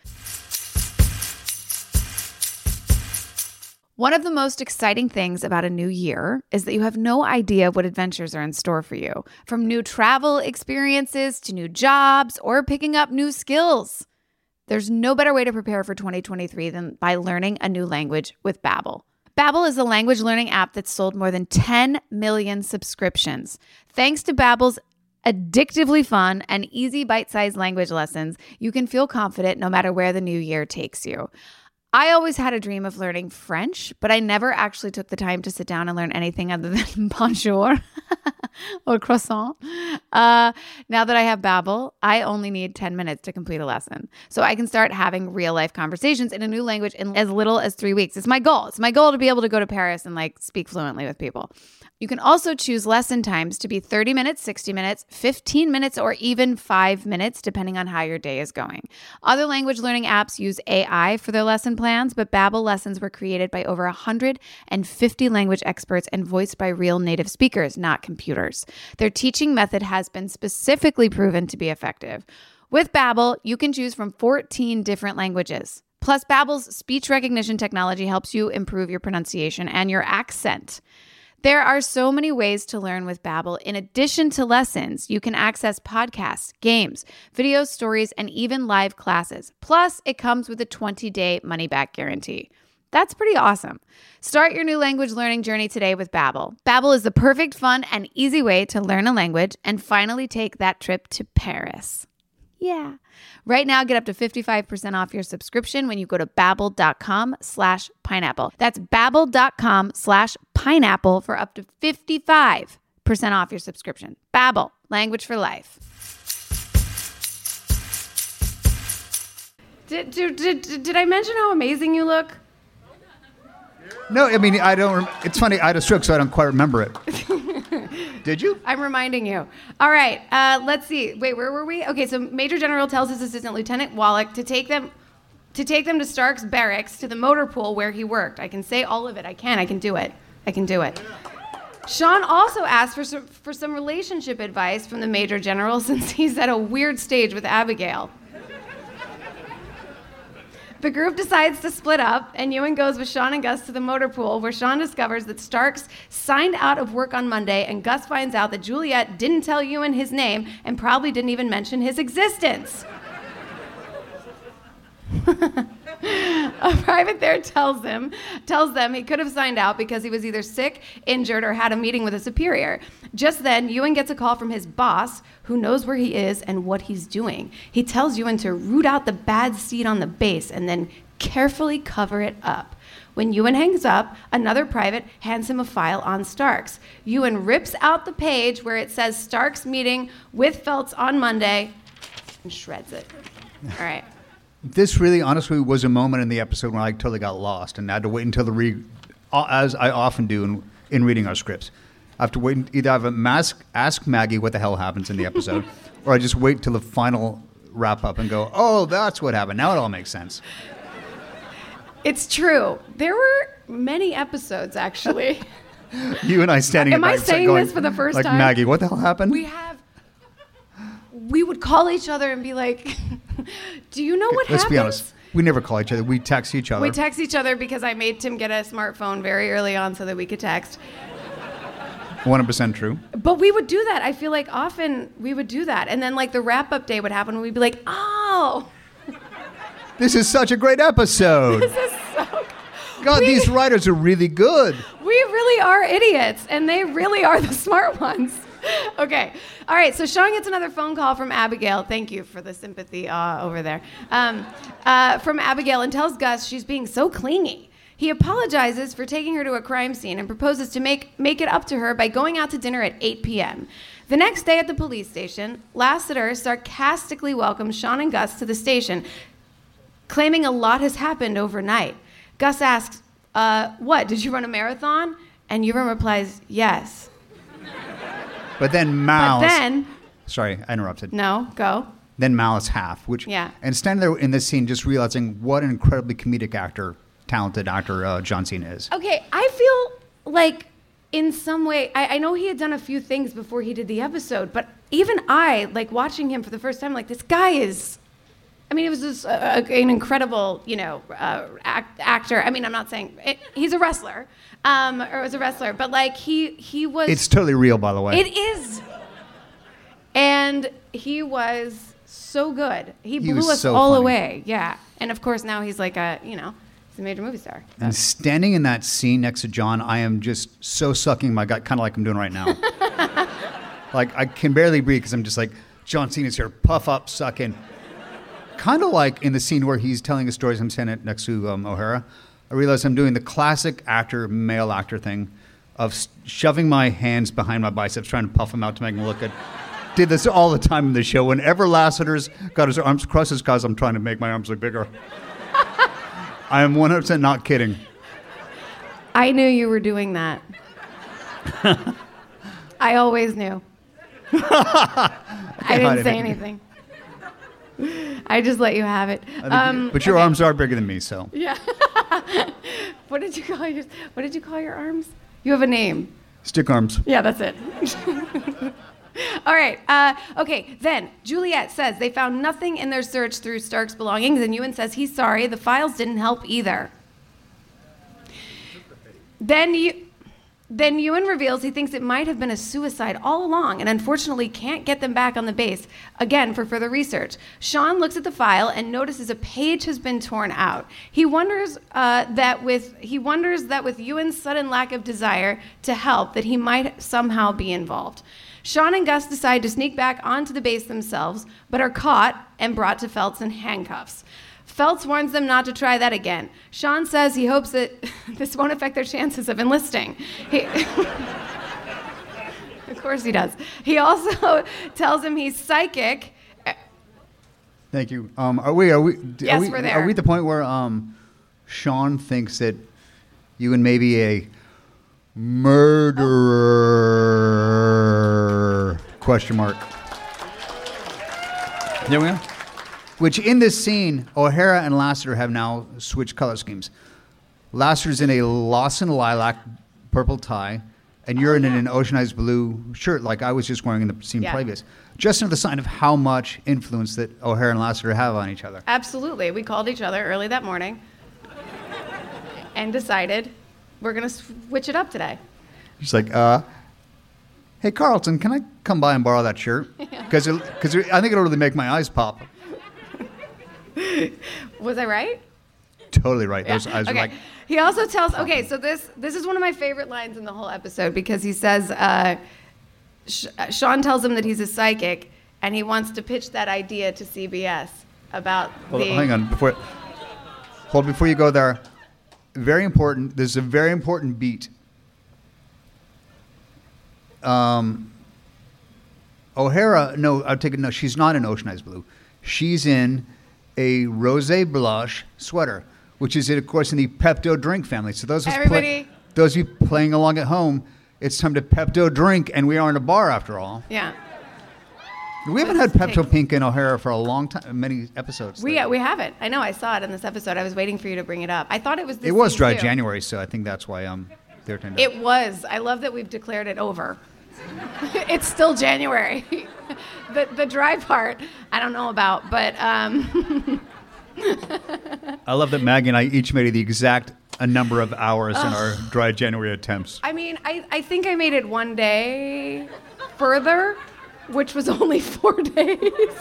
One of the most exciting things about a new year is that you have no idea what adventures are in store for you, from new travel experiences to new jobs or picking up new skills. There's no better way to prepare for twenty twenty-three than by learning a new language with Babbel. Babbel is a language learning app that's sold more than ten million subscriptions. Thanks to Babbel's addictively fun and easy bite-sized language lessons, you can feel confident no matter where the new year takes you. I always had a dream of learning French, but I never actually took the time to sit down and learn anything other than bonjour. or croissant. Uh, now that I have Babbel, I only need ten minutes to complete a lesson. So I can start having real life conversations in a new language in as little as three weeks. It's my goal. It's my goal to be able to go to Paris and like speak fluently with people. You can also choose lesson times to be thirty minutes, sixty minutes, fifteen minutes, or even five minutes, depending on how your day is going. Other language learning apps use A I for their lesson plans, but Babbel lessons were created by over one hundred fifty language experts and voiced by real native speakers, not computers. Their teaching method has been specifically proven to be effective. With Babbel, you can choose from fourteen different languages. Plus, Babbel's speech recognition technology helps you improve your pronunciation and your accent. There are so many ways to learn with Babbel. In addition to lessons, you can access podcasts, games, videos, stories, and even live classes. Plus, it comes with a twenty-day money-back guarantee. That's pretty awesome. Start your new language learning journey today with Babbel. Babbel is the perfect fun and easy way to learn a language and finally take that trip to Paris. Yeah. Right now, get up to fifty-five percent off your subscription when you go to babbel.com slash pineapple. That's babbel.com slash pineapple for up to fifty-five percent off your subscription. Babbel, language for life. Did, did, did, did I mention how amazing you look? No, I mean, I don't, it's funny, I had a stroke, so I don't quite remember it. Did you? I'm reminding you. All right, uh, let's see. Wait, where were we? Okay, so Major General tells his assistant, Lieutenant Wallach, to take them to take them to Stark's barracks to the motor pool where he worked. I can say all of it. I can. I can do it. I can do it. Sean also asked for some, for some relationship advice from the Major General since he's at a weird stage with Abigail. The group decides to split up, and Ewan goes with Sean and Gus to the motor pool, where Sean discovers that Starks signed out of work on Monday, and Gus finds out that Juliet didn't tell Ewan his name and probably didn't even mention his existence. A private there tells him, tells them he could have signed out because he was either sick, injured, or had a meeting with a superior. Just then, Ewan gets a call from his boss, who knows where he is and what he's doing. He tells Ewan to root out the bad seed on the base and then carefully cover it up. When Ewan hangs up, another private hands him a file on Starks. Ewan rips out the page where it says Starks meeting with Feltz on Monday and shreds it. All right. This really, honestly, was a moment in the episode when I totally got lost and I had to wait until the read, as I often do in, in reading our scripts. I have to wait, either I have a mask, ask Maggie what the hell happens in the episode, or I just wait till the final wrap up and go, oh, that's what happened. Now it all makes sense. It's true. There were many episodes, actually. You and I standing Am at I night saying going, this for the first like, time? Maggie, what the hell happened? We have, we would call each other and be like, do you know what Let's happens? be honest. We never call each other. We text each other. We text each other because I made Tim get a smartphone very early on so that we could text. one hundred percent true. But we would do that. I feel like often we would do that. And then like the wrap-up day would happen and we'd be like, oh. This is such a great episode. This is so God, we, these writers are really good. We really are idiots, and they really are the smart ones. Okay. All right, so Sean gets another phone call from Abigail. Thank you for the sympathy uh, over there. Um, uh, from Abigail, and tells Gus she's being so clingy. He apologizes for taking her to a crime scene and proposes to make, make it up to her by going out to dinner at eight p.m. The next day at the police station, Lassiter sarcastically welcomes Sean and Gus to the station, claiming a lot has happened overnight. Gus asks, uh, what, did you run a marathon? And Ewan replies, yes. But then Mal. But then... Sorry, I interrupted. No, go. Then Mal is half, which... Yeah. And standing there in this scene just realizing what an incredibly comedic actor, talented actor uh, John Cena is. Okay, I feel like in some way... I, I know he had done a few things before he did the episode, but even I, like watching him for the first time, like this guy is... I mean, he was just a, a, an incredible, you know, uh, act, actor. I mean, I'm not saying it, he's a wrestler, um, or was a wrestler, but like he he was. It's totally real, by the way. It is, and he was so good. He, He blew was us so all funny. away. Yeah, and of course now he's like a, you know, he's a major movie star. So. And standing in that scene next to John, I am just so sucking my gut, kind of like I'm doing right now. Like I can barely breathe because I'm just like, John Cena's here, puff up, suck in. Kind of like in the scene where he's telling his stories, I'm standing next to um, O'Hara. I realize I'm doing the classic actor, male actor thing of s- shoving my hands behind my biceps, trying to puff them out to make them look good. Did this all the time in the show. Whenever Lassiter's got his arms crossed, it's because I'm trying to make my arms look bigger. I am one hundred percent not kidding. I knew you were doing that. I always knew. I didn't say anything. I just let you have it. Um, but your okay. arms are bigger than me, so. Yeah. What did you call your What did you call your arms? You have a name. Stick arms. Yeah, that's it. All right. Uh, okay. Then Juliet says they found nothing in their search through Stark's belongings, and Ewan says he's sorry. The files didn't help either. Then you. Then Ewan reveals he thinks it might have been a suicide all along and unfortunately can't get them back on the base, again for further research. Sean looks at the file and notices a page has been torn out. He wonders uh, that with he wonders that with Ewan's sudden lack of desire to help that he might somehow be involved. Sean and Gus decide to sneak back onto the base themselves, but are caught and brought to Feltz in handcuffs. Feltz warns them not to try that again. Sean says he hopes that this won't affect their chances of enlisting. He of course he does. He also tells him he's psychic. Thank you. Um, are we? Are we? Yes, are we, we're there. Are we at the point where um, Sean thinks that Ewan may be a murderer? Question mark. There we go. Which in this scene, O'Hara and Lassiter have now switched color schemes. Lassiter's in a Lawson lilac purple tie, and you're Oh, in yeah. an oceanized blue shirt like I was just wearing in the scene Yeah. previous. Just another sign of how much influence that O'Hara and Lassiter have on each other. Absolutely. We called each other early that morning and decided we're going to switch it up today. She's like, uh, hey, Carlton, can I come by and borrow that shirt? Because because I think it'll really make my eyes pop. Was I right? Totally right. Yeah. Those eyes Okay. are like, He also tells. Okay, so this this is one of my favorite lines in the whole episode because he says, uh, Sh- Sean tells him that he's a psychic and he wants to pitch that idea to C B S about hold the. on, hang on. Before, hold before you go there. Very important. There's a very important beat. Um, O'Hara, no, I'll take it. No, she's not in Oceanized Blue. She's in a rosé blush sweater, which is, of course, in the Pepto drink family. So those of us Everybody- play, those of you playing along at home, it's time to Pepto drink, and we are in a bar after all. Yeah. We haven't had Pepto Pink in O'Hara for a long time, many episodes. We lately. we haven't. I know. I saw it in this episode. I was waiting for you to bring it up. I thought it was. This It was scene, dry too. January, so I think that's why um they're turned It was. I love that we've declared it over. It's still January. the the dry part I don't know about, but um, I love that Maggie and I each made the exact a number of hours in our dry January attempts. I mean, I, I think I made it one day further, which was only four days.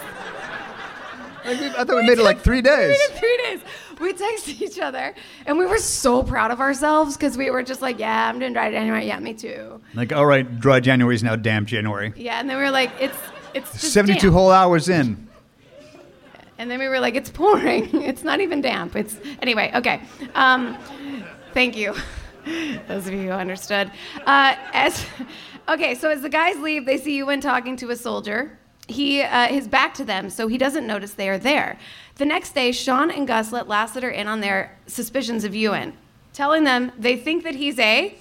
I, I thought we made it like three days. We did three days. We texted each other, and we were so proud of ourselves because we were just like, yeah, I'm doing dry January. Yeah, me too. Like, all right, dry January is now damp January. Yeah, and then we were like, it's it's just seventy-two damp. whole hours in. And then we were like, it's pouring. It's not even damp. It's anyway. Okay. Um, thank you, those of you who understood. Uh, as okay, so as the guys leave, they see Ewan talking to a soldier. He uh, his back to them, so he doesn't notice they are there. The next day, Sean and Gus let Lassiter in on their suspicions of Ewan, telling them they think that he's a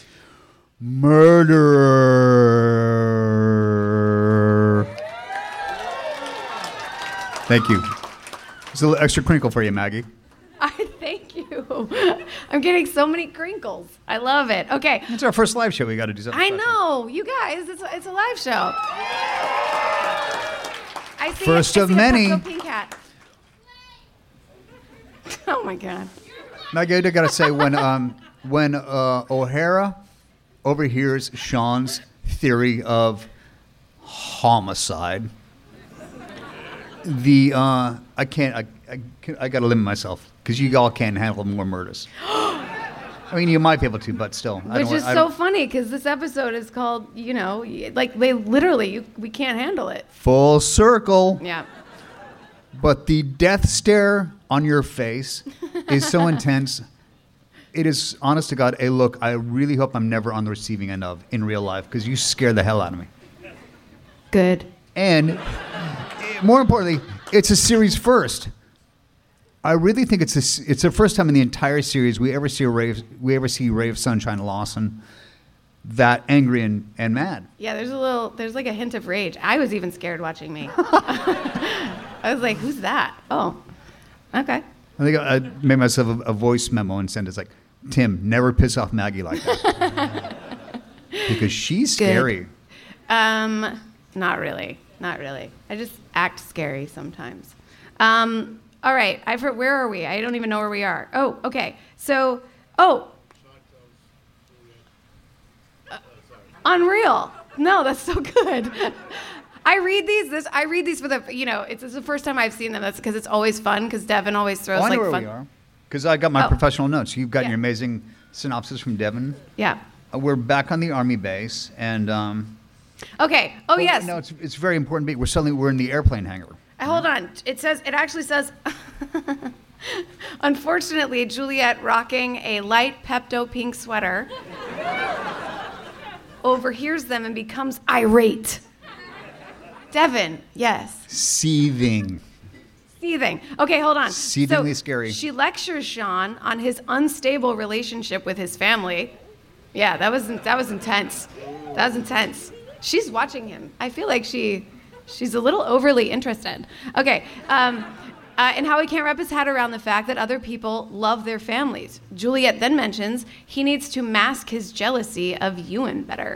murderer. Thank you. It's a little extra crinkle for you, Maggie. I thank you. I'm getting so many crinkles. I love it. Okay. It's our first live show. We got to do something I special. know, you guys. It's a, it's a live show. I see First it. I of see a many. Pepto Pink hat. Oh my God. Maggie, I got to say, when um, when uh, O'Hara overhears Sean's theory of homicide, the uh, I can't I I, can't- I got to limit myself because you all can't handle more murders. I mean, you might be able to, but still. I Which don't, is I so don't- funny because this episode is called, you know, y- like they literally, you, we can't handle it. full circle. Yeah. But the death stare on your face is so intense. it is, honest to God, a look I really hope I'm never on the receiving end of in real life, because you scare the hell out of me. Good. And more importantly, it's a series first. I really think it's a, it's the first time in the entire series we ever see a ray of, we ever see Ray of Sunshine Lawson that angry and, and mad. Yeah, there's a little, there's like a hint of rage. I was even scared watching me. I was like, who's that? Oh, okay. I think I made myself a, a voice memo and sent it. It's like, Tim, never piss off Maggie like that. Because she's Good. scary. Um, not really. Not really. I just act scary sometimes. Um, all right. I've heard, where are we? I don't even know where we are. Oh, okay. So, oh. Uh, unreal. No, that's so good. I read these. This I read these for the. You know, it's, it's the first time I've seen them. That's because it's always fun. Because Devin always throws Oh, I know like where fun. we are. Because I got my Oh. professional notes. You've got Yeah. your amazing synopsis from Devin. Yeah. Uh, we're back on the Army base, and um, Okay. Oh yes. no, it's it's very important. Beat. We're suddenly we're in the airplane hangar. Uh, Hold on. It says. It actually says. Unfortunately, Juliet, rocking a light Pepto pink sweater, overhears them and becomes irate. Devin, yes. Seething. Seething. Okay, hold on. Seethingly so scary. She lectures Sean on his unstable relationship with his family. Yeah, that was that was intense. That was intense. She's watching him. I feel like she she's a little overly interested. Okay. Um, uh, and how he can't wrap his head around the fact that other people love their families. Juliet then mentions he needs to mask his jealousy of Ewan better.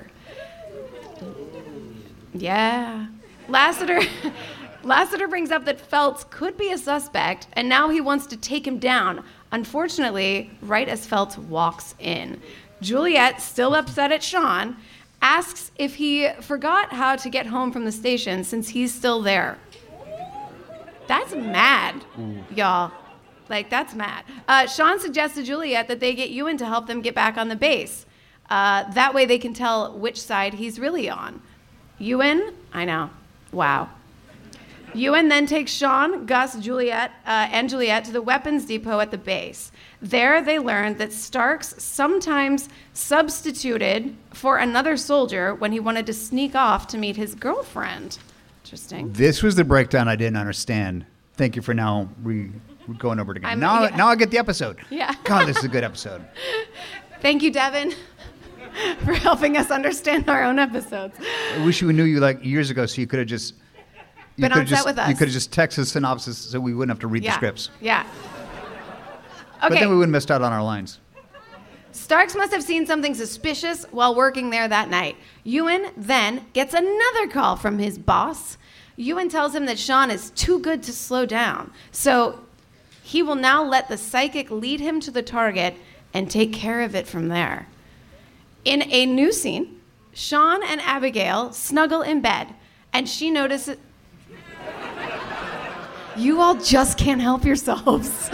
Yeah. Lassiter, Lassiter brings up that Feltz could be a suspect, and now he wants to take him down. Unfortunately, right as Feltz walks in, Juliet, still upset at Sean, asks if he forgot how to get home from the station since he's still there. That's mad, y'all. Like, that's mad. Uh, Sean suggests to Juliet that they get Ewan to help them get back on the base. Uh, that way they can tell which side he's really on. Ewan, I know. Wow. Ewan then takes Sean, Gus, Juliet, uh, and Juliet to the weapons depot at the base. There they learn that Starks sometimes substituted for another soldier when he wanted to sneak off to meet his girlfriend. Interesting. This was the breakdown I didn't understand. Thank you for now re- going over it again. I'm- now, yeah. now I get the episode. Yeah. God, this is a good episode. Thank you, Devin, for helping us understand our own episodes. I wish we knew you like years ago, so you could have just you Been could on have set just, with us. You could have just texted synopsis, so we wouldn't have to read Yeah. the scripts. Yeah. But Okay. then we wouldn't miss out on our lines. Starks must have seen something suspicious while working there that night. Ewan then gets another call from his boss. Ewan tells him that Sean is too good to slow down, so he will now let the psychic lead him to the target and take care of it from there. In a new scene, Sean and Abigail snuggle in bed, and she notices... You all just can't help yourselves.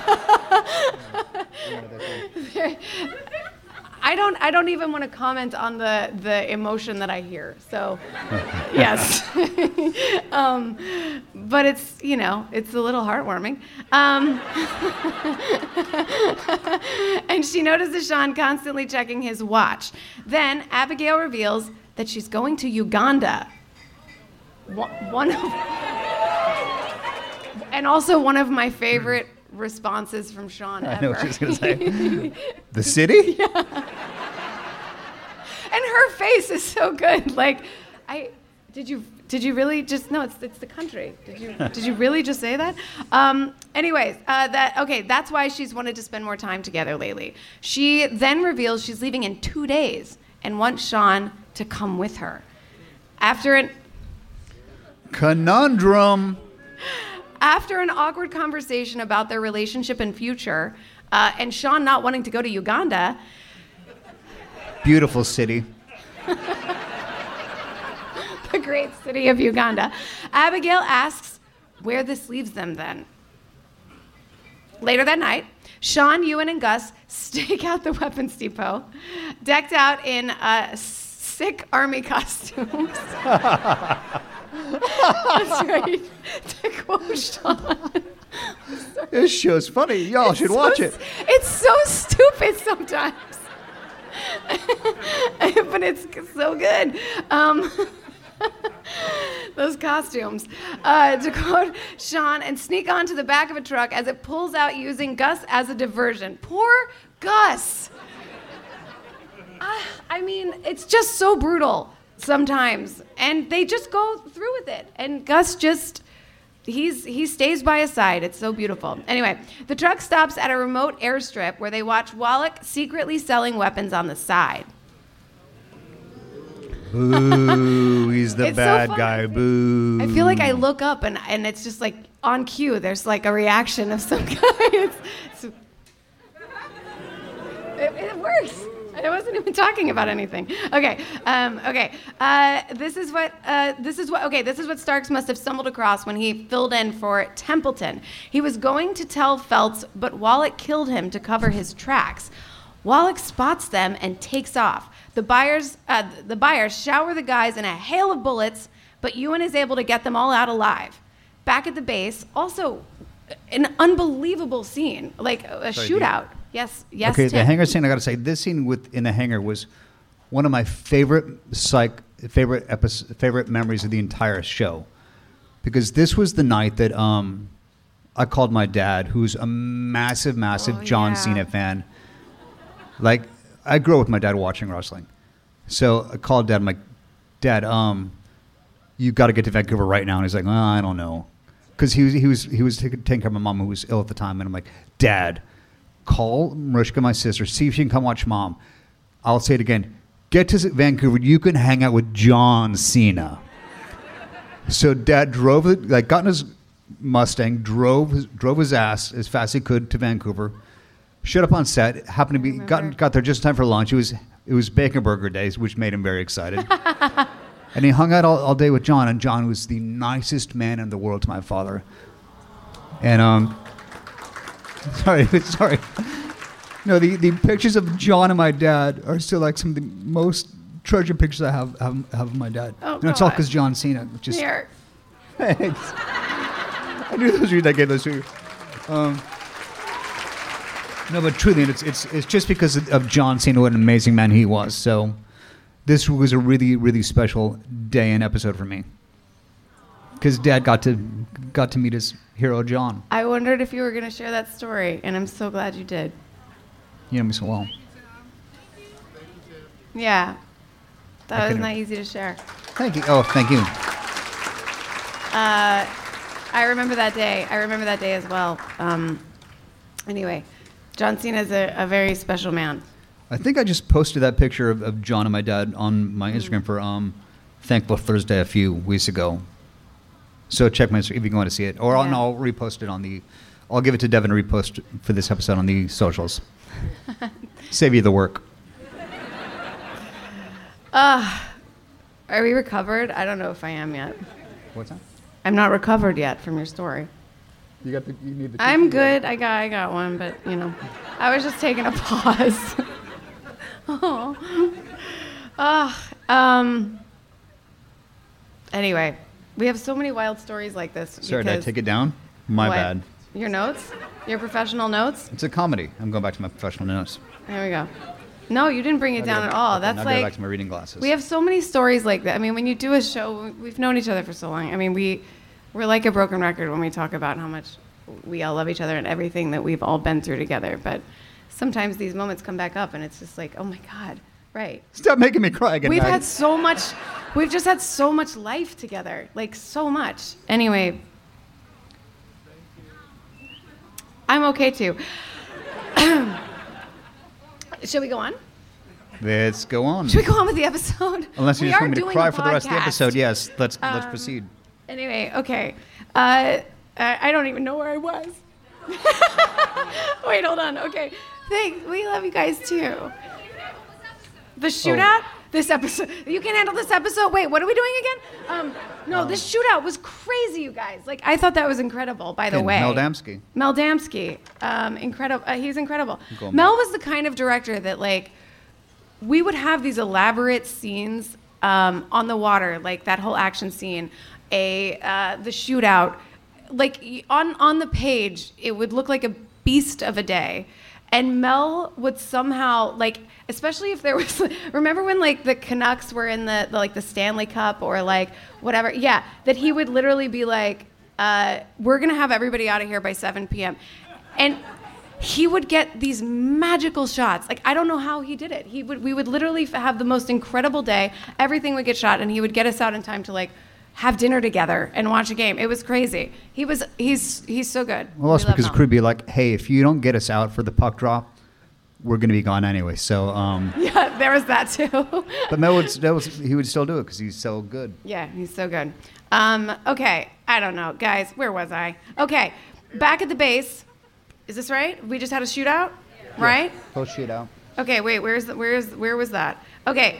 I don't. I don't even want to comment on the, the emotion that I hear. So, yes. um, but it's you know it's a little heartwarming. Um, and she notices Sean constantly checking his watch. Then Abigail reveals that she's going to Uganda. One one of, and also one of my favorite responses from Sean ever. I know what she was going to say. The city? Yeah. And her face is so good. Like, I did you did you really just no? It's it's the country. Did you did you really just say that? Um, anyways, uh, that okay. That's why she's wanted to spend more time together lately. She then reveals she's leaving in two days and wants Sean to come with her. After an Conundrum. After an awkward conversation about their relationship and future, uh, and Sean not wanting to go to Uganda. Beautiful city. The great city of Uganda. Abigail asks where this leaves them then. Later that night, Sean, Ewan, and Gus stake out the weapons depot, decked out in uh, sick army costumes. That's right. To quote Sean. This show's funny. Y'all It's should so watch s- it. It's so stupid sometimes. But it's so good. Um, those costumes. Uh, to quote Sean, and sneak onto the back of a truck as it pulls out using Gus as a diversion. Poor Gus. I, I mean, it's just so brutal sometimes. And they just go through with it. And Gus just... He's he stays by his side. It's so beautiful. Anyway, the truck stops at a remote airstrip where they watch Wallach secretly selling weapons on the side. Boo, he's the It's so bad funny. guy. Boo. I feel like I look up and, and it's just like on cue. There's like a reaction of some kind. It's, it's, it, it works. I wasn't even talking about anything. Okay, um, okay. Uh, this is what. Uh, this is what. Okay, this is what Starks must have stumbled across when he filled in for Templeton. He was going to tell Feltz, but Wallach killed him to cover his tracks. Wallach spots them and takes off. The buyers, uh, the buyers shower the guys in a hail of bullets, but Ewan is able to get them all out alive. Back at the base, also an unbelievable scene, like a Sorry, do you- shootout. Yes, yes. Okay, the Tim. hangar scene. I gotta say, this scene with in the hangar was one of my favorite psych favorite episode, favorite memories of the entire show, because this was the night that um, I called my dad, who's a massive, massive Oh, John yeah. Cena fan. Like, I grew up with my dad watching wrestling, so I called Dad. I'm like, Dad, um, you got to get to Vancouver right now. And he's like, oh, I don't know, because he was he was he was taking taking care of my mom who was ill at the time, and I'm like, Dad, call Mariska, my sister, see if she can come watch Mom. I'll say it again. Get to Vancouver. You can hang out with John Cena. So Dad drove, like, got in his Mustang, drove his, drove his ass as fast as he could to Vancouver. Showed up on set. Happened to be got got there just in time for lunch. It was it was Bacon Burger Days, which made him very excited. And he hung out all, all day with John. And John was the nicest man in the world to my father. And um. Sorry, sorry. No, the, the pictures of John and my dad are still like some of the most treasured pictures I have have, have of my dad. Oh, and it's all God. because John Cena. Which is, Here. Thanks. I knew those were you. I gave those to you. Um, no, but truly, it's it's it's just because of, of John Cena, what an amazing man he was. So this was a really really special day and episode for me, because Dad got to got to meet his hero John. I wondered if you were going to share that story, and I'm so glad you did. You know me so well. Yeah. That I was couldn't- not easy to share. Thank you. Oh, thank you. Uh, I remember that day. I remember that day as well. Um, anyway, John Cena is a, a very special man. I think I just posted that picture of, of John and my dad on my Instagram for um, Thankful Thursday a few weeks ago. So check my Instagram if you want to see it, or I'll, Yeah. no, I'll repost it on the. I'll give it to Devin to repost for this episode on the socials. Save you the work. Uh, are we recovered? I don't know if I am yet. What's that? I'm not recovered yet from your story. You got the. You need the. I'm good. I got I got one, but you know, I was just taking a pause. oh. Ah, um. Anyway, we have so many wild stories like this. Sorry, did I because- take it down? My What? bad. Your notes? Your professional notes? It's a comedy. I'm going back to my professional notes. There we go. No, you didn't bring it I'll down go- at all. okay, That's now go back like to my reading glasses. we have so many stories like that. I mean, when you do a show, we've known each other for so long. I mean, we we're like a broken record when we talk about how much we all love each other and everything that we've all been through together. But sometimes these moments come back up, and it's just like, oh my God, right? Stop making me cry again. We've Maggie. had so much. We've just had so much life together, like so much. Anyway, I'm okay too. Should we go on? Let's go on. Should we go on with the episode? Unless you We just are want me to doing cry a for the rest of the podcast. episode, yes. Let's let's Um, proceed. Anyway, okay. Uh, I I don't even know where I was. Wait, hold on. Okay. Thanks. We love you guys too. The shootout? This episode. You can handle this episode? Wait, what are we doing again? Um, no, this shootout was crazy, you guys. Like, I thought that was incredible, by the And way. Mel Damsky. Mel Damsky. Um, incredible. Uh, he's incredible. Go, Mel Mel. was the kind of director that, like, we would have these elaborate scenes um, on the water, like that whole action scene, a uh, the shootout, like on on the page, it would look like a beast of a day. And Mel would somehow, like, especially if there was, remember when, like, the Canucks were in the, the like, the Stanley Cup or, like, whatever? Yeah, that he would literally be like, uh, we're going to have everybody out of here by seven p.m. And he would get these magical shots. Like, I don't know how he did it. He would, we would literally have the most incredible day. Everything would get shot, and he would get us out in time to, like, have dinner together and watch a game. It was crazy. He was he's he's so good. Well, also We love because Mel. the crew would be like, hey, if you don't get us out for the puck drop, we're going to be gone anyway. So, um, Yeah, there was that too. but Mel would, that was, he would still do it because he's so good. Yeah, he's so good. Um, okay, I don't know, guys. Where was I? Okay, back at the base. Is this right? We just had a shootout, right? Post shootout. Okay, wait. Where's the, where's where was that? Okay.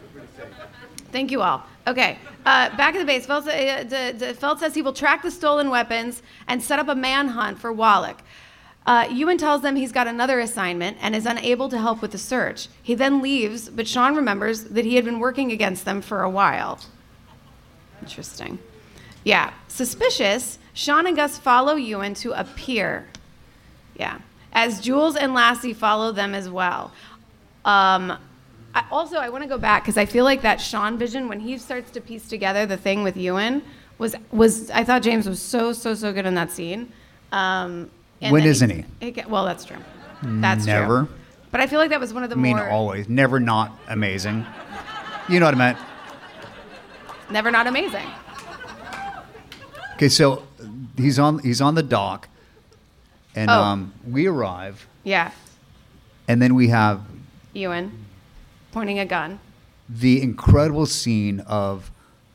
Thank you all. Okay, uh, back at the base. Felt, uh, d- d- Felt says he will track the stolen weapons and set up a manhunt for Wallach. Uh, Ewan tells them he's got another assignment and is unable to help with the search. He then leaves, but Sean remembers that he had been working against them for a while. Interesting. Yeah, suspicious. Sean and Gus follow Ewan to a pier. Yeah, as Jules and Lassie follow them as well. Um, I, also, I want to go back because I feel like that Sean vision, when he starts to piece together the thing with Ewan, was was I thought James was so so so good in that scene. Um, and When then isn't he? it- well, that's true. That's Never. true. But I feel like that was one of the I mean, more always. Never not amazing. You know what I meant. never not amazing. Okay, so he's on he's on the dock, and Oh. um, we arrive, Yeah, and then we have Ewan pointing a gun. the incredible scene of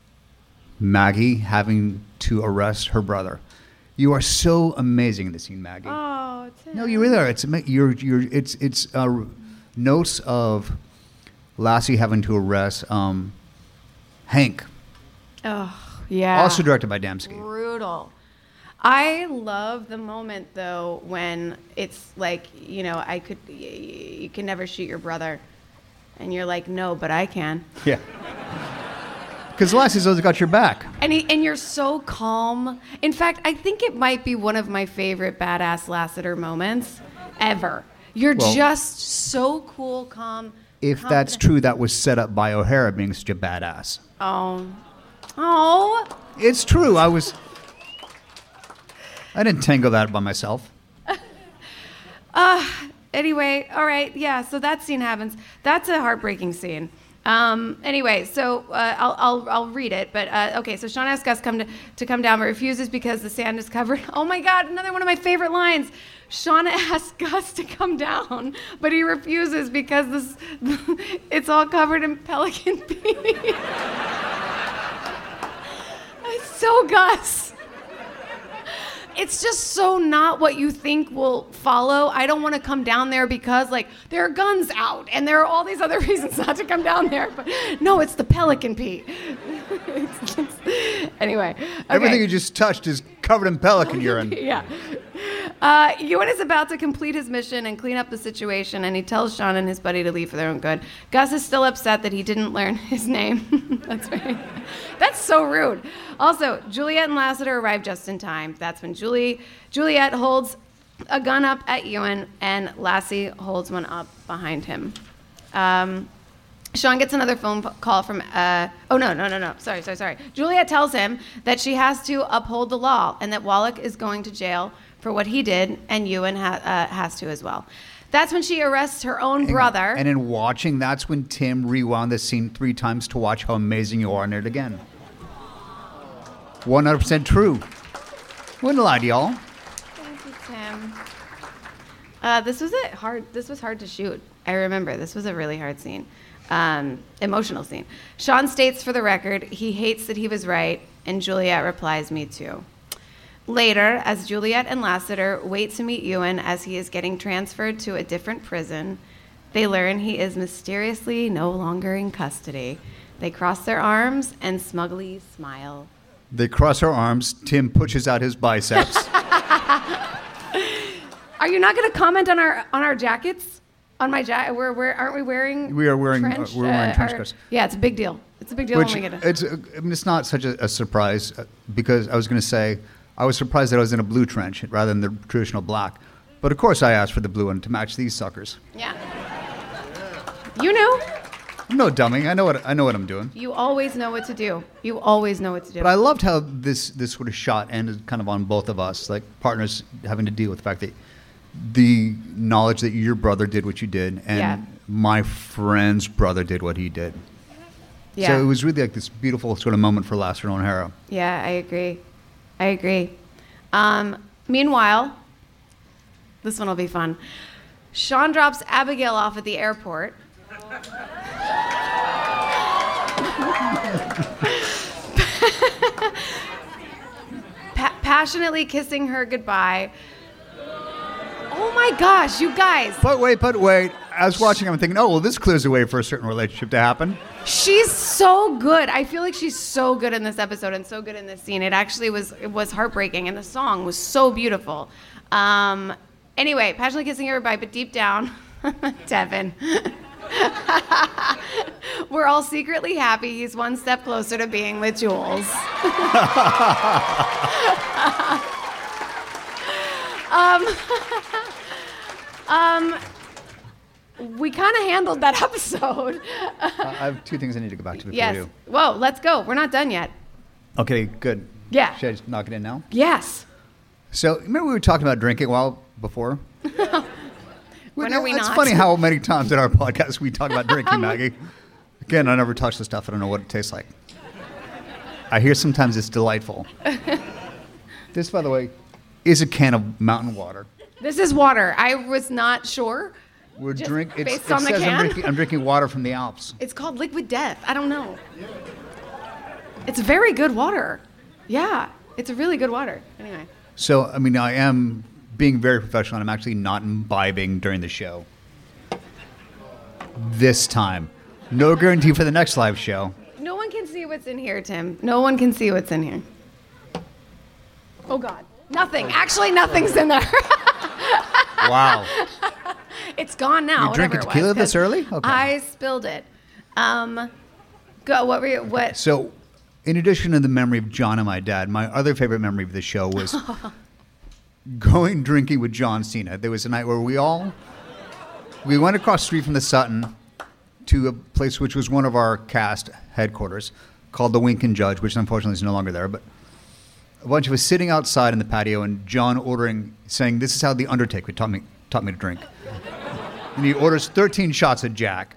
Maggie having to arrest her brother. You are so amazing in the scene, Maggie. Oh, it's him. No, you really are. It's ama- you're you're it's it's uh, notes of Lassie having to arrest um, Hank, Oh, yeah. also directed by Dembski. Brutal. I love the moment though when it's like, you know, I could, y- y- you can never shoot your brother, and you're like, no, but I can. Yeah, because Lassie's always got your back. And he, and you're so calm. In fact, I think it might be one of my favorite badass Lassiter moments ever. You're Well- just so cool, calm. If that's confident. true, that was set up by O'Hara being such a badass. Oh, oh. It's true. I was. I didn't tangle that by myself. Anyway, all right, yeah. So that scene happens. That's a heartbreaking scene. Um, anyway, so uh, I'll, I'll I'll read it. But uh, okay, so Sean asks Gus come to, to come down, but refuses because the sand is covered. Oh my God, another one of my favorite lines. Sean asks Gus to come down, but he refuses because this it's all covered in pelican pee. It's so Gus. It's just so not what you think will follow. I don't want to come down there because, like, there are guns out and there are all these other reasons not to come down there. But no, it's the pelican pee. It's- it's- anyway. Okay. Everything you just touched is covered in pelican urine. Yeah. Uh, Ewan is about to complete his mission and clean up the situation, and he tells Sean and his buddy to leave for their own good. Gus is still upset that he didn't learn his name. That's right. That's so rude. Also, Juliet and Lassiter arrive just in time. That's when Julie, Juliet holds a gun up at Ewan, and Lassie holds one up behind him. Um, Sean gets another phone call from, uh, oh, no, no, no, no. Sorry, sorry, sorry. Juliet tells him that she has to uphold the law and that Wallach is going to jail for what he did, and Ewan ha- uh, has to as well. That's when she arrests her own brother. And in watching, that's when Tim rewound the scene three times to watch how amazing you are in it again. one hundred percent true. Wouldn't lie to y'all. Thank you, Tim. Uh, this was a hard. This was hard to shoot. I remember this was a really hard scene, um, emotional scene. Sean states for the record he hates that he was right, and Juliet replies, "Me too." Later, as Juliet and Lassiter wait to meet Ewan as he is getting transferred to a different prison, they learn he is mysteriously no longer in custody. They cross their arms and smugly smile. They cross our arms. Tim pushes out his biceps. Are you not going to comment on our on our jackets? On my jacket, we're, we're aren't we wearing? We are wearing- trench, we're wearing uh, trench our- coats. Yeah, it's a big deal. It's a big deal Which when we get it. it's, I mean, it's not such a, a surprise uh, because I was going to say I was surprised that I was in a blue trench rather than the traditional black. But of course I asked for the blue one to match these suckers. Yeah. You knew. I'm no dummy. I know what I know what I'm doing. You always know what to do. You always know what to do. But I loved how this this sort of shot ended kind of on both of us, like partners having to deal with the fact that the knowledge that your brother did what you did and Yeah. my friend's brother did what he did. Yeah. So it was really like this beautiful sort of moment for Lassiter and O'Hara. Yeah, I agree. I agree. Um, meanwhile, this one will be fun. Sean drops Abigail off at the airport. pa- passionately kissing her goodbye. Oh my gosh, you guys. But wait, but wait. I was watching, I'm thinking, oh, well, this clears the way for a certain relationship to happen. She's so good. I feel like she's so good in this episode and so good in this scene. It actually was it was heartbreaking, and the song was so beautiful. Um, anyway, passionately kissing her goodbye, but deep down, Devin. We're all secretly happy he's one step closer to being with Jules. um, um, we kind of handled that episode. I have two things I need to go back to before Yes. we do. Whoa, let's go. We're not done yet. Okay, good. Yeah. Should I just knock it in now? Yes. So, remember we were talking about drinking a while before? When are we It's not? funny how many times in our podcast we talk about drinking, Maggie. Again, I never touch the stuff. I don't know what it tastes like. I hear sometimes it's delightful. This, by the way, is a can of mountain water. This is water. I was not sure. We're Just drink. It's, based it on the says I'm can? drinking, I'm drinking water from the Alps. It's called Liquid Death. I don't know. It's very good water. Yeah, it's a really good water. Anyway. So, I mean, I am being very professional. I'm actually not imbibing during the show. This time. No guarantee for the next live show. No one can see what's in here, Tim. No one can see what's in here. Oh, God. Nothing. Actually, nothing's in there. Wow. It's gone now. You drank whatever a tequila it was, this 'cause early? Okay. I spilled it. Um, go. What were you? What? So, in addition to the memory of John and my dad, my other favorite memory of the show was going drinking with John Cena. There was a night where we all, we went across the street from the Sutton to a place which was one of our cast headquarters called the Wink and Judge, which unfortunately is no longer there, but a bunch of us sitting outside in the patio and John ordering, saying, this is how The Undertaker taught me, taught me to drink. And he orders thirteen shots of Jack.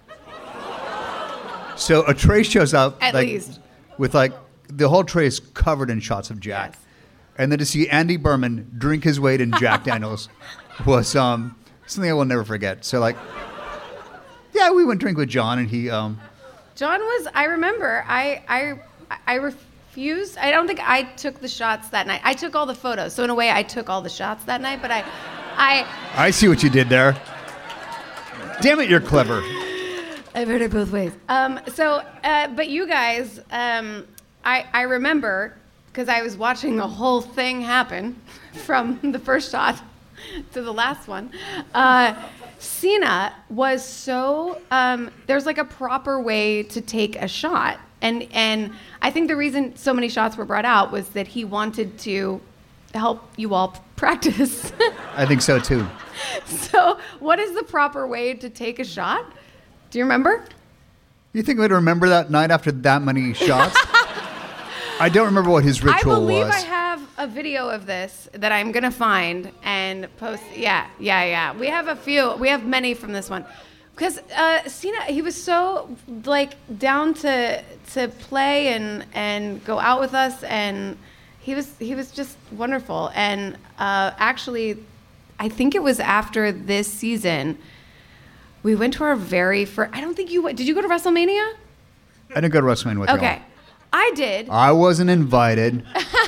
So a tray shows up. At like, least. With like, the whole tray is covered in shots of Jack. Yes. And then to see Andy Berman drink his weight in Jack Daniels was um, something I will never forget. So like, yeah, we went drink with John and he... Um, John was. I remember. I. I. I refused. I don't think I took the shots that night. I took all the photos. So in a way, I took all the shots that night. But I. I. I see what you did there. Damn it, you're clever. I've heard it both ways. Um, so, uh, but you guys, um, I, I remember, because I was watching the whole thing happen from the first shot to the last one. Uh, Cena was so, um, there's like a proper way to take a shot. And, and I think the reason so many shots were brought out was that he wanted to help you all practice. I think so too. So what is the proper way to take a shot? Do you remember? You think we'd remember that night after that many shots? I don't remember what his ritual I believe was. I have a video of this that I'm gonna find and post. Yeah, yeah, yeah. We have a few. We have many from this one, because uh, Cena, he was so like down to to play and and go out with us, and he was he was just wonderful. And uh, actually, I think it was after this season. We went to our very first. I don't think you went. Did you go to WrestleMania? I didn't go to WrestleMania with you. Okay, I did. I wasn't invited.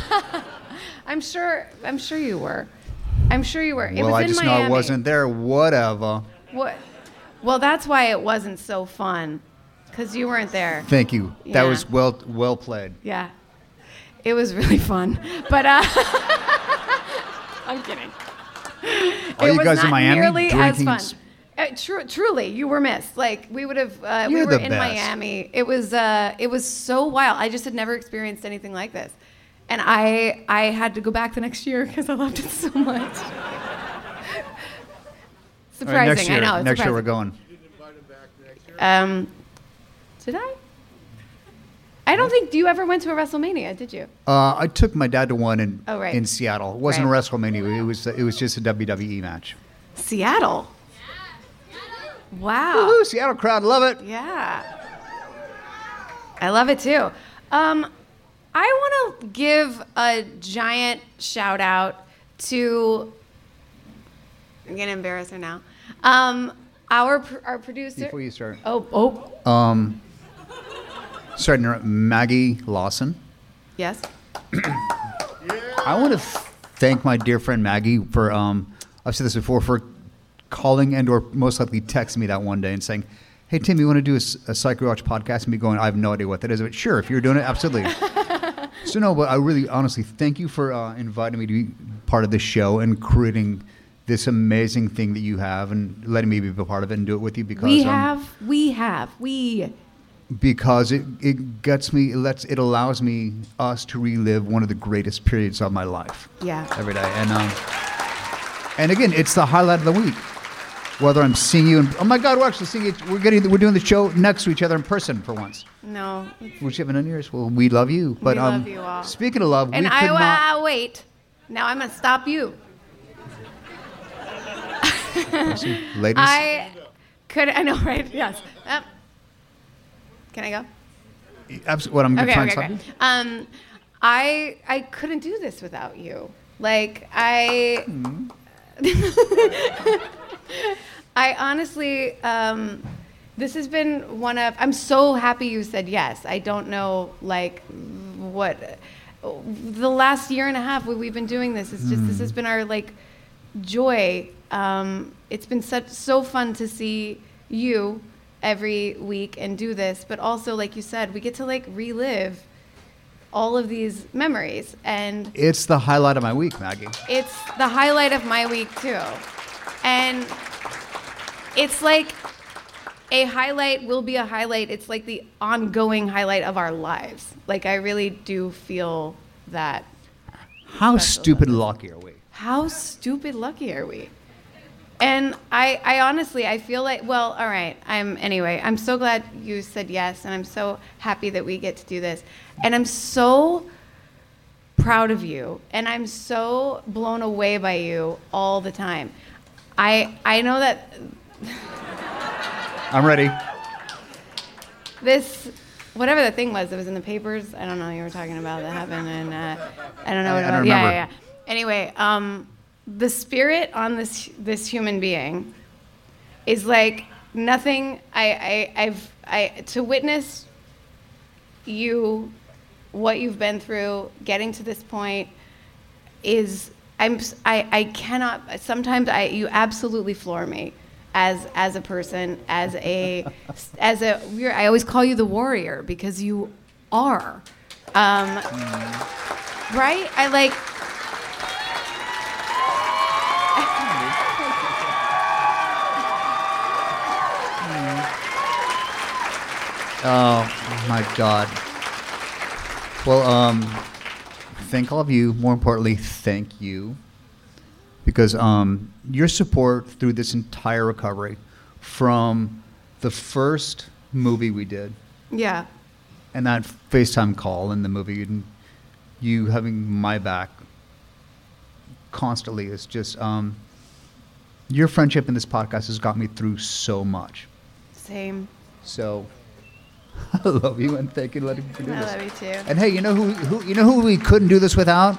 I'm sure. I'm sure you were. I'm sure you were. It well, was I in just Miami. know I wasn't there. Whatever. What? Well, that's why it wasn't so fun, because you weren't there. Thank you. Yeah. That was well well played. Yeah, it was really fun. But uh, I'm kidding. All it you was guys in not Miami nearly as drinking fun. s- Uh, tru- truly, you were missed. Like we would have. Uh, we You're were the in best. Miami. It was. Uh, it was so wild. I just had never experienced anything like this, And I I had to go back the next year because I loved it so much. Surprising, All right, next year, I know. It's next year surprising. we're going. Um, did I? I don't think. Do you ever went to a WrestleMania? Did you? Uh, I took my dad to one in Oh, right. in Seattle. It wasn't Right. a WrestleMania. It was it was just a W W E match. Seattle. Wow. Woohoo, Seattle crowd, love it. Yeah. I love it too. Um, I want to give a giant shout out to. I'm gonna embarrass her now. Um, our pr- our producer. Before you start, Oh oh um, sorry, to interrupt, Maggie Lawson. yes. I want to thank my dear friend Maggie for, um, I've said this before, for calling and or most likely texting me that one day and saying, hey, Tim, you want to do a, s- a Psycho Watch podcast? And me going, I have no idea what that is. But sure, if you're doing it, absolutely. So no, but I really, honestly, thank you for uh, inviting me to be part of this show and creating this amazing thing that you have and letting me be a part of it and do it with you because We um, have. We have. We. because it, it gets me, it lets, it allows me, us to relive one of the greatest periods of my life. Yeah. Every day. And um, and again, it's the highlight of the week. Whether I'm seeing you, in, oh my God, we're actually seeing it. We're getting, we're doing the show next to each other in person for once. No. Which you haven't done yours. Well, we love you. But We um, love you all. speaking of love, And we I could not. uh, wait. Now I'm gonna stop you. Ladies, I could. I know, right? Yes. Um, can I go? abs- what I'm Okay, trying okay, to okay. stop you? Um, I I couldn't do this without you. Like I, I honestly, um, this has been one of. I'm so happy you said yes. I don't know, like, what the last year and a half we- we've been doing this. It's just this has been our like joy. Um, it's been such so fun to see you every week and do this, but also, like you said, we get to like relive all of these memories, and It's the highlight of my week, Maggie. it's the highlight of my week too. And it's like a highlight will be a highlight. It's like the ongoing highlight of our lives. Like I really do feel that. How Special stupid lucky are we? How stupid lucky are we? And I, I honestly, I feel like, well, all right. I'm anyway. I'm so glad you said yes, and I'm so happy that we get to do this. And I'm so proud of you, and I'm so blown away by you all the time. I, I know that I'm ready. this, whatever the thing was that was in the papers. I don't know. You were talking about that happened, and uh, I don't know I- what I it don't was. Yeah, remember. yeah, yeah. Anyway, um, the spirit on this this human being is like nothing. I, I I've I to witness you, what you've been through, getting to this point is I'm I, I cannot. Sometimes I you absolutely floor me as as a person, as a as a. We're, I always call you the warrior because you are, um, right? I like. Oh my God. Well, um, thank all of you. More importantly, thank you, because um, your support through this entire recovery, from the first movie we did, Yeah. and that FaceTime call in the movie, and you having my back constantly is just um, your friendship in this podcast has got me through so much. Same. So I love you and thank you for letting me do I this. love you too. And hey, you know who, who you know who we couldn't do this without?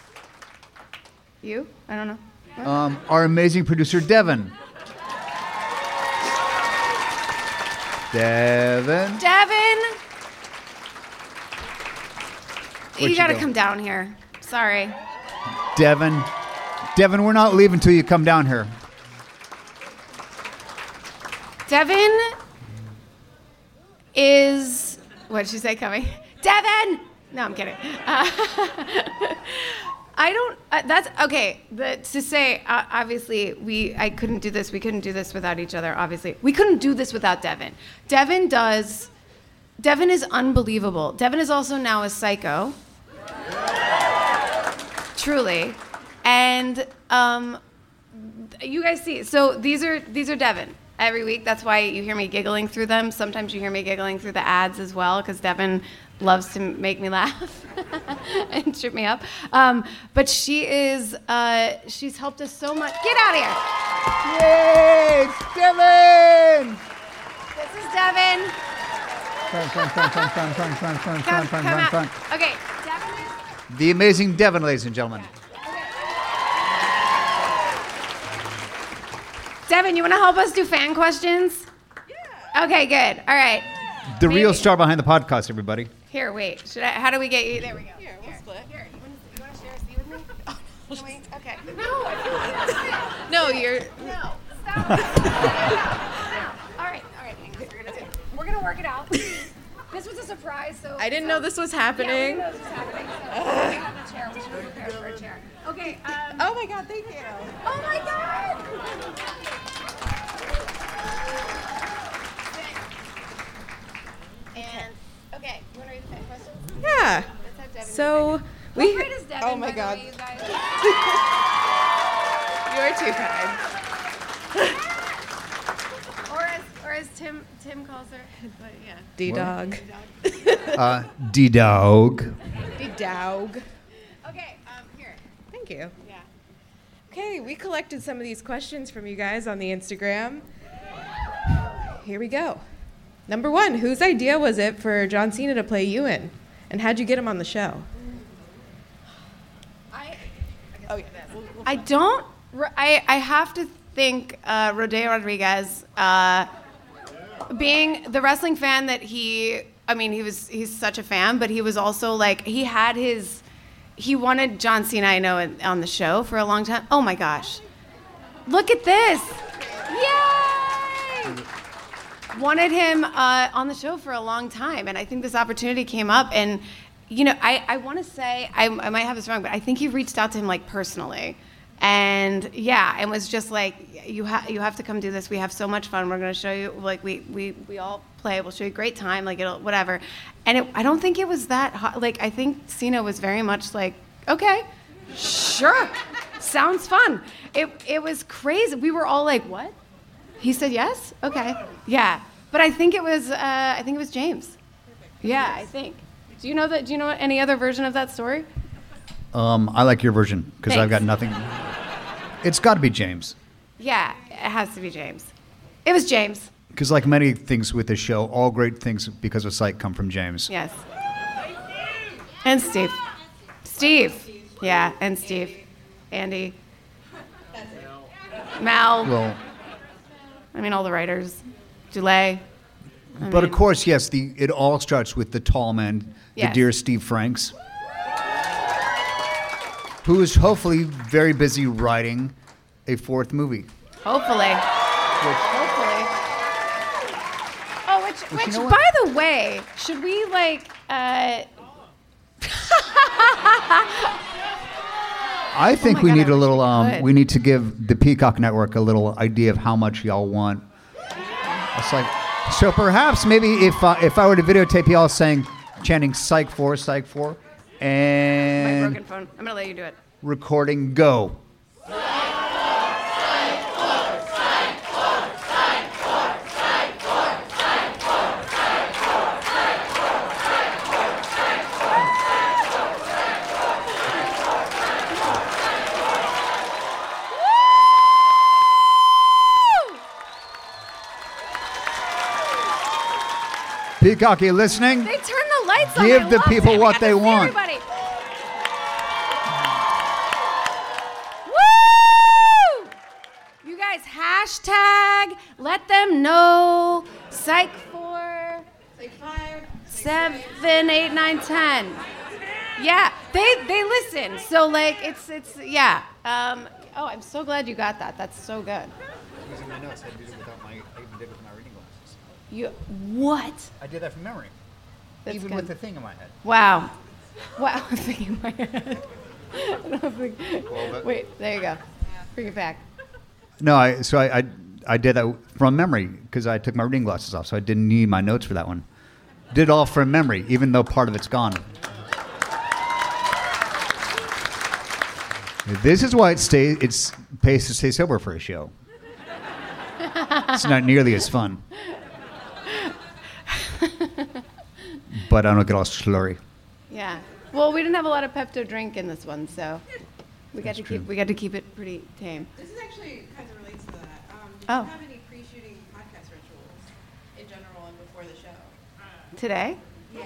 You? I don't know. What? Um, our amazing producer Devin. Devin. Devin, Where'd you you gotta go? come down here. Sorry. Devin. Devin, we're not leaving until you come down here. Devin is what did she say? Coming. Devin. No, I'm kidding. Uh, I don't. Uh, that's okay. The, to say uh, obviously we I couldn't do this. We couldn't do this without each other. Obviously, we couldn't do this without Devin. Devin does. Devin is unbelievable. Devin is also now a psycho. truly. And um, you guys see, so these are these are Devin every week. That's why you hear me giggling through them. Sometimes you hear me giggling through the ads as well, because Devin loves to make me laugh and trip me up. Um, but she is, uh, she's helped us so much. Get out of here. Yay! It's Devin! This is Devin. Front, front, front, front, front, front, front, front, Come, front, front, come front, out. front. Okay, Devin is... The amazing Devin, ladies and gentlemen. Devin, you want to help us do fan questions? Yeah. Okay, good. All right. The Maybe. real star behind the podcast, everybody. Here, wait. Should I? How do we get you? There we go. Here, we'll split. Here, you want, you want to share a seat with me? Oh, no, wait. Okay. No. No, you're. No. Stop. All right. All right. Hang on. We're gonna, we're gonna work it out. This was a surprise, so. I didn't so, know this was Yeah, we happening. didn't know this was happening. So we have a chair. We should prepare for a chair. Okay. Um, Oh my God, thank you. Oh my God. And okay, you want to read the fan question? Yeah. Let's have Devin So How we. great is Devin, Oh my by the God. way, you guys? You're too kind. Or as, or as Tim Tim calls her, but yeah. D dog. Uh, D-Dog. D dog. Okay, um, here. Thank you. Yeah. Okay, we collected some of these questions from you guys on the Instagram. Here we go. Number one, whose idea was it for John Cena to play Ewan? And how'd you get him on the show? I Oh, yeah. I don't. I I have to think uh, Rodeo Rodriguez, uh, being the wrestling fan that he. I mean, he was. He's such a fan, but he was also like he had his. He wanted John Cena, I know, in- on the show for a long time. Oh my gosh, look at this! Yay! Wanted him uh, on the show for a long time, and I think this opportunity came up. And you know, I I want to say I, I might have this wrong, but I think he reached out to him like personally. And yeah, and was just like, you have you have to come do this. We have so much fun. We're gonna show you, like we we, we all play. We'll show you a great time. Like it'll whatever. And it, I don't think it was that hot. Like I think Cena was very much like, okay, sure, sounds fun. It it was crazy. We were all like, what? He said yes. Okay, yeah. But I think it was uh, I think it was James. Yeah, I think. Do you know that? Do you know any other version of that story? Um, I like your version because I've got Thanks. nothing. It's got to be James. Yeah, it has to be James. It was James. Because like many things with this show, all great things because of sight come from James. Yes. And Steve. Steve. Yeah, and Steve. Andy. Mal. Well, I mean, all the writers. Dulé. I but of mean, course, yes, the it all starts with the tall man, Yes. the dear Steve Franks, who is hopefully very busy writing a fourth movie. Hopefully. Which, Hopefully. Oh, which, Which, which you know by what? the way, should we, like, uh... I think my we God, need I a wish little. we Um, could. we need to give the Peacock Network a little idea of how much y'all want. It's like, so perhaps maybe if uh, if I were to videotape y'all saying, chanting "Psych four, Psych four," My and broken phone. I'm gonna let you do it. recording go. Peacock, you listening? They turn the lights on. Give I the loved people it. We what got they to see want. Everybody. Woo! You guys, hashtag. Let them know. Psych four. Psych five. Seven, eight, nine, ten. Yeah, they they listen. So like it's it's yeah. Um, oh, I'm so glad you got that. That's so good. Using my notes, I did it without my. I even did it with my reading glasses. You what? I did that from memory, That's even good. with the thing in my head. Wow. Wow. I'm thinking in my head. I don't think- but- Wait, there you go. Bring it back. No, I so I I, I did that from memory because I took my reading glasses off, so I didn't need my notes for that one. Did it all from memory, even though part of it's gone. This is why it stays. It's pays to stay sober for a show. It's not nearly as fun. But I don't get all slurry. Yeah. Well, we didn't have a lot of Pepto drink in this one, so we got That's to true. keep we got to keep it pretty tame. This is actually kind of relates to that. Um, do Oh. you have any pre-shooting podcast rituals in general and before the show? Today? Yeah.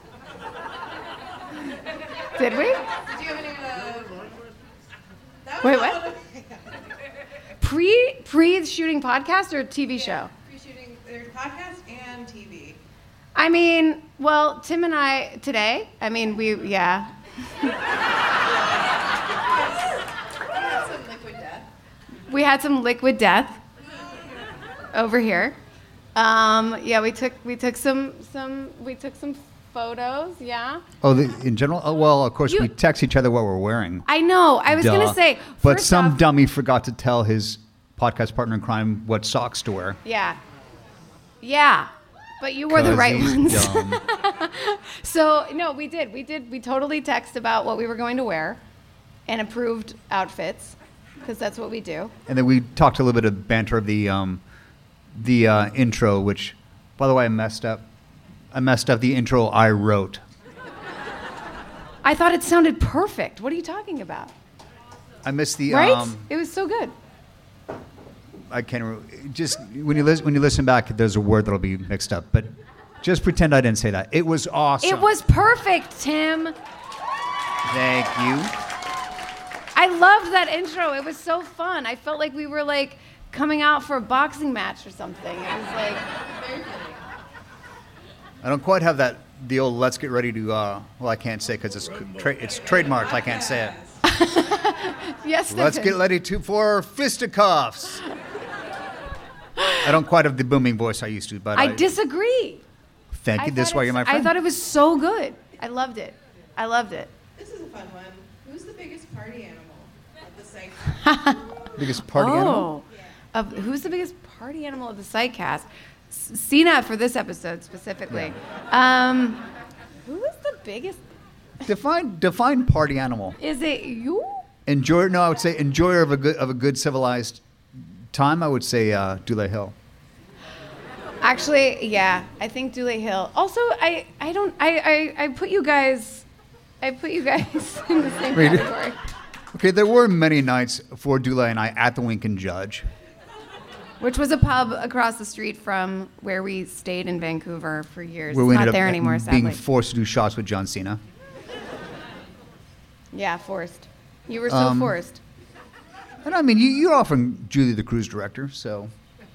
Did we? Did you have any? Uh, that Wait, was what? all- Pre pre shooting podcast or T V Yeah, show? Pre-shooting, there's podcast and T V. I mean, well, Tim and I today. I mean, we yeah. Some liquid death. We had some liquid death over here. Um, yeah, we took we took some some we took some photos. Yeah. Oh, the, in general? Oh, well, of course, You- we text each other what we're wearing. I know. I was Duh. gonna say, But first some off- dummy forgot to tell his podcast partner in crime what socks to wear. Yeah. Yeah. But you wore the 'Cause right he's ones. dumb. So no, we did. We did. We totally text about what we were going to wear, and approved outfits, because that's what we do. And then we talked a little bit of banter of the um, the uh, intro, which, by the way, I messed up. I messed up the intro I wrote. I thought it sounded perfect. What are you talking about? I missed the Right? um, It was so good. I can't remember. Just when you listen when you listen back, there's a word that'll be mixed up. But just pretend I didn't say that. It was awesome. It was perfect, Tim. Thank you. I loved that intro. It was so fun. I felt like we were like coming out for a boxing match or something. It was like, I don't quite have that. The old "let's get ready to." Uh, well, I can't say because it's tra- it's trademarked. I can't say it. yes, Let's Stephen. get ready to for fisticuffs. I don't quite have the booming voice I used to, but I I, disagree. thank I you. This thought why you're my it's- friend. I thought it was so good. I loved it. I loved it. This is a fun one. Who's the biggest party animal at the site? Biggest party animal. Oh, of, who's the biggest party animal of the Psychcast? S- Cena for this episode specifically. Um, who is the biggest? Define define party animal. Is it you? Enjoy. No, I would say enjoyer of a good of a good civilized time. I would say uh, Dule Hill. Actually, yeah, I think Dule Hill. Also, I, I don't I, I, I put you guys I put you guys in the same Wait. category. Okay, there were many nights for Dule and I at the Wink and Judge. Which was a pub across the street from where we stayed in Vancouver for years. Where It's we not ended there up anymore, being sadly. forced to do shots with John Cena. Yeah, forced. You were so Um, forced. And I mean, you, you're often Julie the cruise director, so.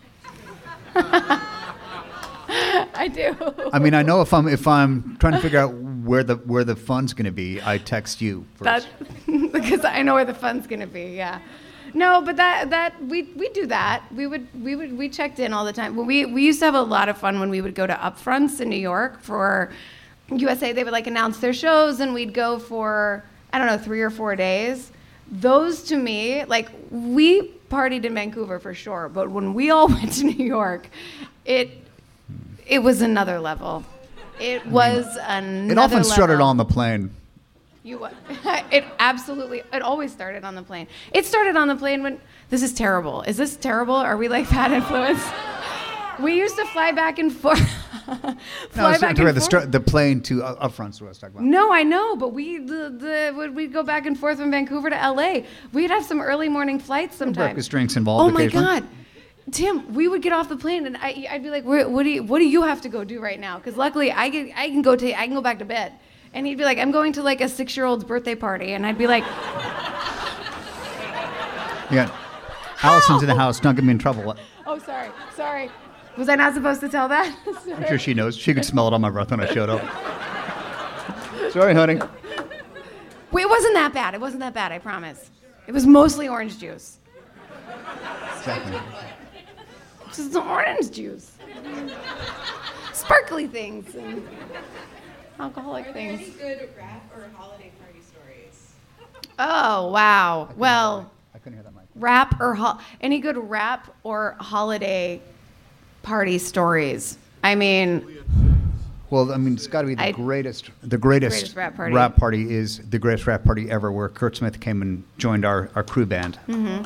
I do. I mean, I know if I'm if I'm trying to figure out where the where the fun's going to be, I text you first. That, because I know where the fun's gonna be. Yeah. No, but that that we we do that. We would we would we checked in all the time. Well, we we used to have a lot of fun when we would go to upfronts in New York for U S A. They would like announce their shows, and we'd go for I don't know three or four days. Those to me, like we partied in Vancouver for sure, but when we all went to New York, it it was another level. It was another It often started level. on the plane. You what? It absolutely. It always started on the plane. It started on the plane when. This is terrible. Is this terrible? Are we like bad influence? We used to fly back and forth. fly No, it's back not and the, forth. start, the plane to uh, upfronts. What I was talking about. No, I know, but we the, the when we'd go back and forth from Vancouver to L A. We'd have some early morning flights sometimes. Breakfast drinks involved. Oh my occasionally. God. Tim, we would get off the plane and I, I'd be like, "Where- "What do you, what do you have to go do right now?" Because luckily, I can, I can go to, I can go back to bed. And he'd be like, "I'm going to like a six-year-old's birthday party," and I'd be like, Yeah. Allison's in the house. Don't get me in trouble. "Oh, sorry, sorry. Was I not supposed to tell that?" I'm sure she knows. She could smell it on my breath when I showed up. Sorry, honey. Wait, it wasn't that bad. It wasn't that bad. I promise. It was mostly orange juice. Exactly. Just orange juice. Sparkly things and alcoholic Are there any things. good rap or holiday party stories? Oh, wow. Well, I couldn't hear that mic. rap or ho- any good rap or holiday party stories? I mean, Well, I mean, it's got to be the I- greatest. The greatest, Greatest rap party. rap party is the greatest rap party ever, where Kurt Smith came and joined our, our crew band.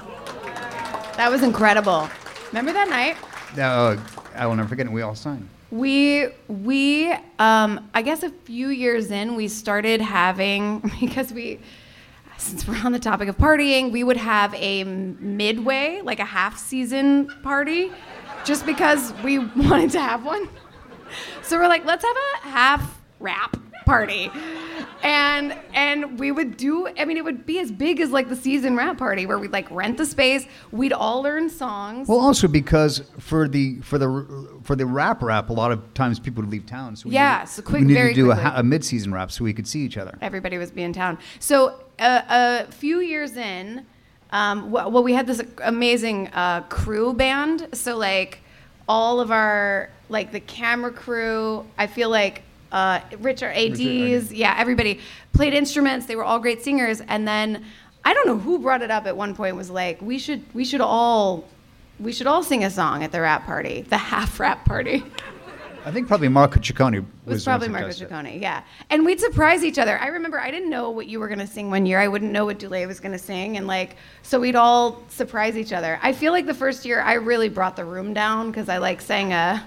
That was incredible. Remember that night? Uh, I will never forget it. We all sang. We we um, I guess a few years in we started having because we since we're on the topic of partying, we would have a midway, like a half season party, just because we wanted to have one. So we're like, let's have a half rap party. And and we would do, I mean, it would be as big as like the season rap party where we'd like rent the space, we'd all learn songs. Well, also because for the for the for the rap rap, a lot of times people would leave town. So we Yeah, needed, so quick- we needed very to do a, quickly. ha- a mid-season rap so we could see each other. Everybody was being town. So uh, a few years in, um, well, well, we had this amazing uh, crew band. So like all of our, like the camera crew, I feel like uh, Richard A Ds, yeah, everybody played instruments. They were all great singers. And then I don't know who brought it up at one point, was like, we should we should all we should all sing a song at the rap party, the half rap party. I think probably Marco Ciccone It was, was probably the one Marco who suggested it. Ciccone, yeah. And we'd surprise each other. I remember I didn't know what you were going to sing one year. I wouldn't know what Dule was going to sing. And like, so we'd all surprise each other. I feel like the first year I really brought the room down because I like sang a,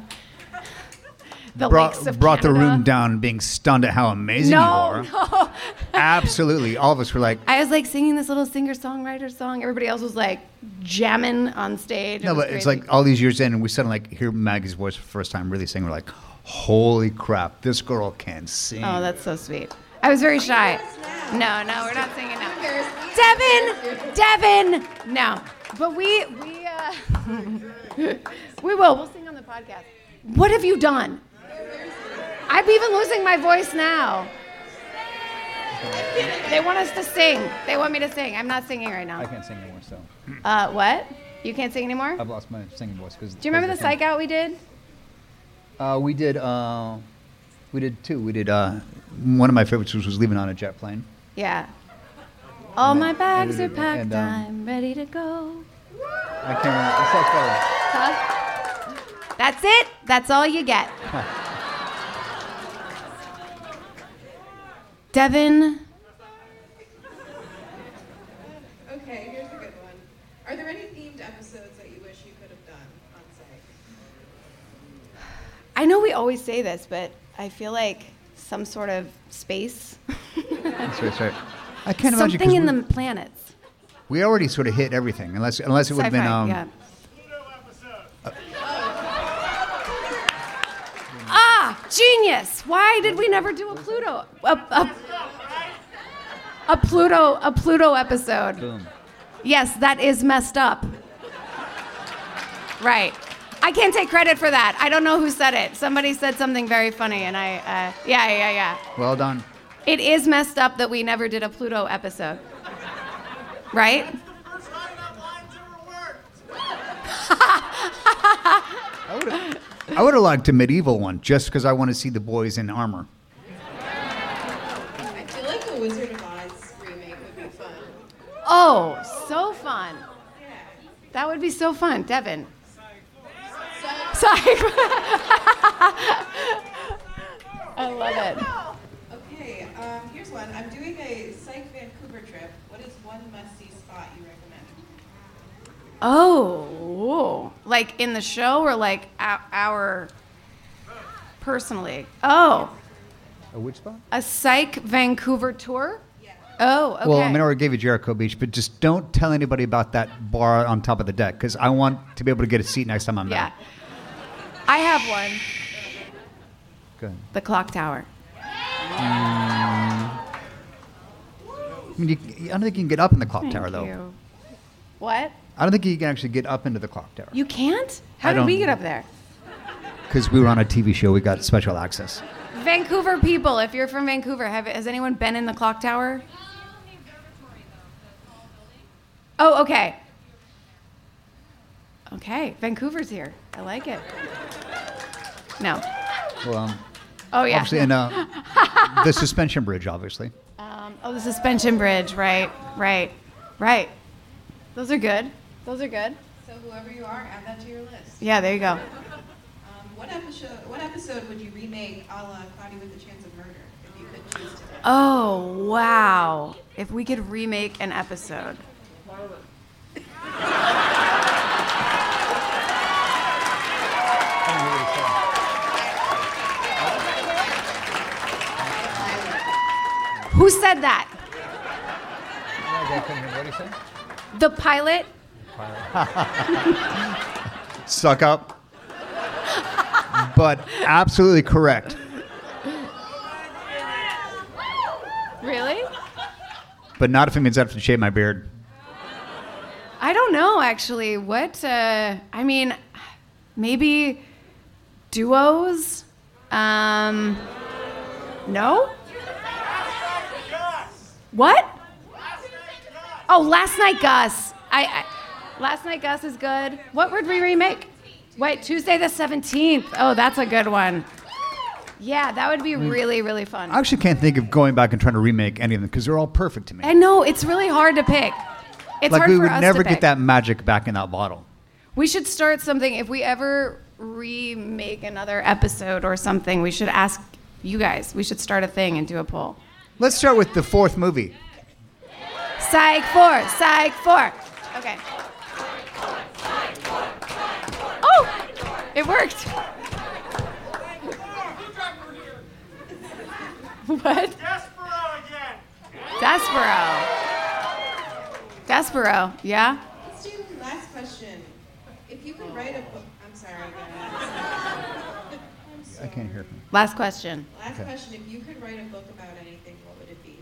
the Brought, Lakes of brought the Canada. room down, being stunned at how amazing No, you are. no. Absolutely, all of us were like, I was like singing this little singer-songwriter song. Everybody else was like jamming on stage. It no, was but it's crazy. like all these years in, and we suddenly like hear Maggie's voice for the first time, really sing. We're like, holy crap, this girl can sing. Oh, that's so sweet. I was very shy. No, no, we're not singing now. Devin, Devin, no. But we, we, uh, we will. We'll sing on the podcast. What have you done? I'm even losing my voice now. They want us to sing. They want me to sing. I'm not singing right now. I can't sing anymore, so Uh, what? You can't sing anymore? I've lost my singing voice. Cause, Do you remember the psych out we did? Uh, we did. Uh, we did two. We did. Uh, one of my favorites was, was Leaving on a Jet Plane. Yeah. All my bags are and, packed. um, I'm ready to go. I can't remember. What's that Huh? That's it. That's all you get. Devin. Okay, here's a good one. Are there any themed episodes that you wish you could have done on site? I know we always say this, but I feel like some sort of space. That's right. That's right. I can't imagine Something in we, the planets. we already sort of hit everything, unless unless it would have been. Sci-fi, Um, yeah. Ah, genius! Why did we never do a Pluto? A, a, a Pluto, a Pluto episode. Boom. Yes, that is messed up. Right. I can't take credit for that. I don't know who said it. Somebody said something very funny, and I, uh, yeah, yeah, yeah. Well done. It is messed up that we never did a Pluto episode. Right? I would have liked a medieval one, just because I want to see the boys in armor. I feel like a Wizard of Oz remake would be fun. Oh, so fun. That would be so fun. Devin. Sorry. I love it. Okay, um, here's one. I'm doing a Psych Vancouver trip. What is one must-see spot you recommend? Oh, like in the show or like our, our personally? Oh, A which spot? a Psych Vancouver tour? Oh, okay. Well, I mean, I already gave you Jericho Beach, but just don't tell anybody about that bar on top of the deck, because I want to be able to get a seat next time I'm yeah. there. I have one. Good. The clock tower. I mean, you, I don't think you can get up in the clock Thank tower, though. you. What? I don't think you can actually get up into the clock tower. You can't? How I did we don't- get up there? Because we were on a T V show, we got special access. Vancouver people, if you're from Vancouver, have has anyone been in the clock tower? Oh, okay. Okay, Vancouver's here. I like it. No. Well, um, Oh, yeah. obviously, and uh, the suspension bridge, obviously. Um, oh, the suspension bridge. Right, right, right. Those are good. Those are good. So whoever you are, add that to your list. Yeah, there you go. Um, what episode? What episode would you remake a la Cloudy with a Chance of Murder if you could choose today? Oh, wow. If we could remake an episode. Who said that? What did he say? The pilot? Suck up. But absolutely correct. Really? But not if it means I have to shave my beard. I don't know, actually. What? Uh, I mean, maybe duos? Um, no? What? Oh, Last Night Gus. I, I Last Night Gus is good. What would we remake? Wait, Tuesday the seventeenth. Oh, that's a good one. Yeah, that would be really, really fun. I actually can't think of going back and trying to remake any of them because they're all perfect to me. I know, it's really hard to pick. It's like hard we for would us never to get pick. that magic back in that bottle. We should start something. If we ever remake another episode or something, we should ask you guys. We should start a thing and do a poll. Let's start with the fourth movie. Psych four, Psych four. Okay. Oh, it worked. What? Despero again. Despero. Despero, yeah? Let's do the last question. If you could write a book, I'm sorry, guys. I'm sorry. I can't hear him. Last question. Last Okay. question. If you could write a book about anything, what would it be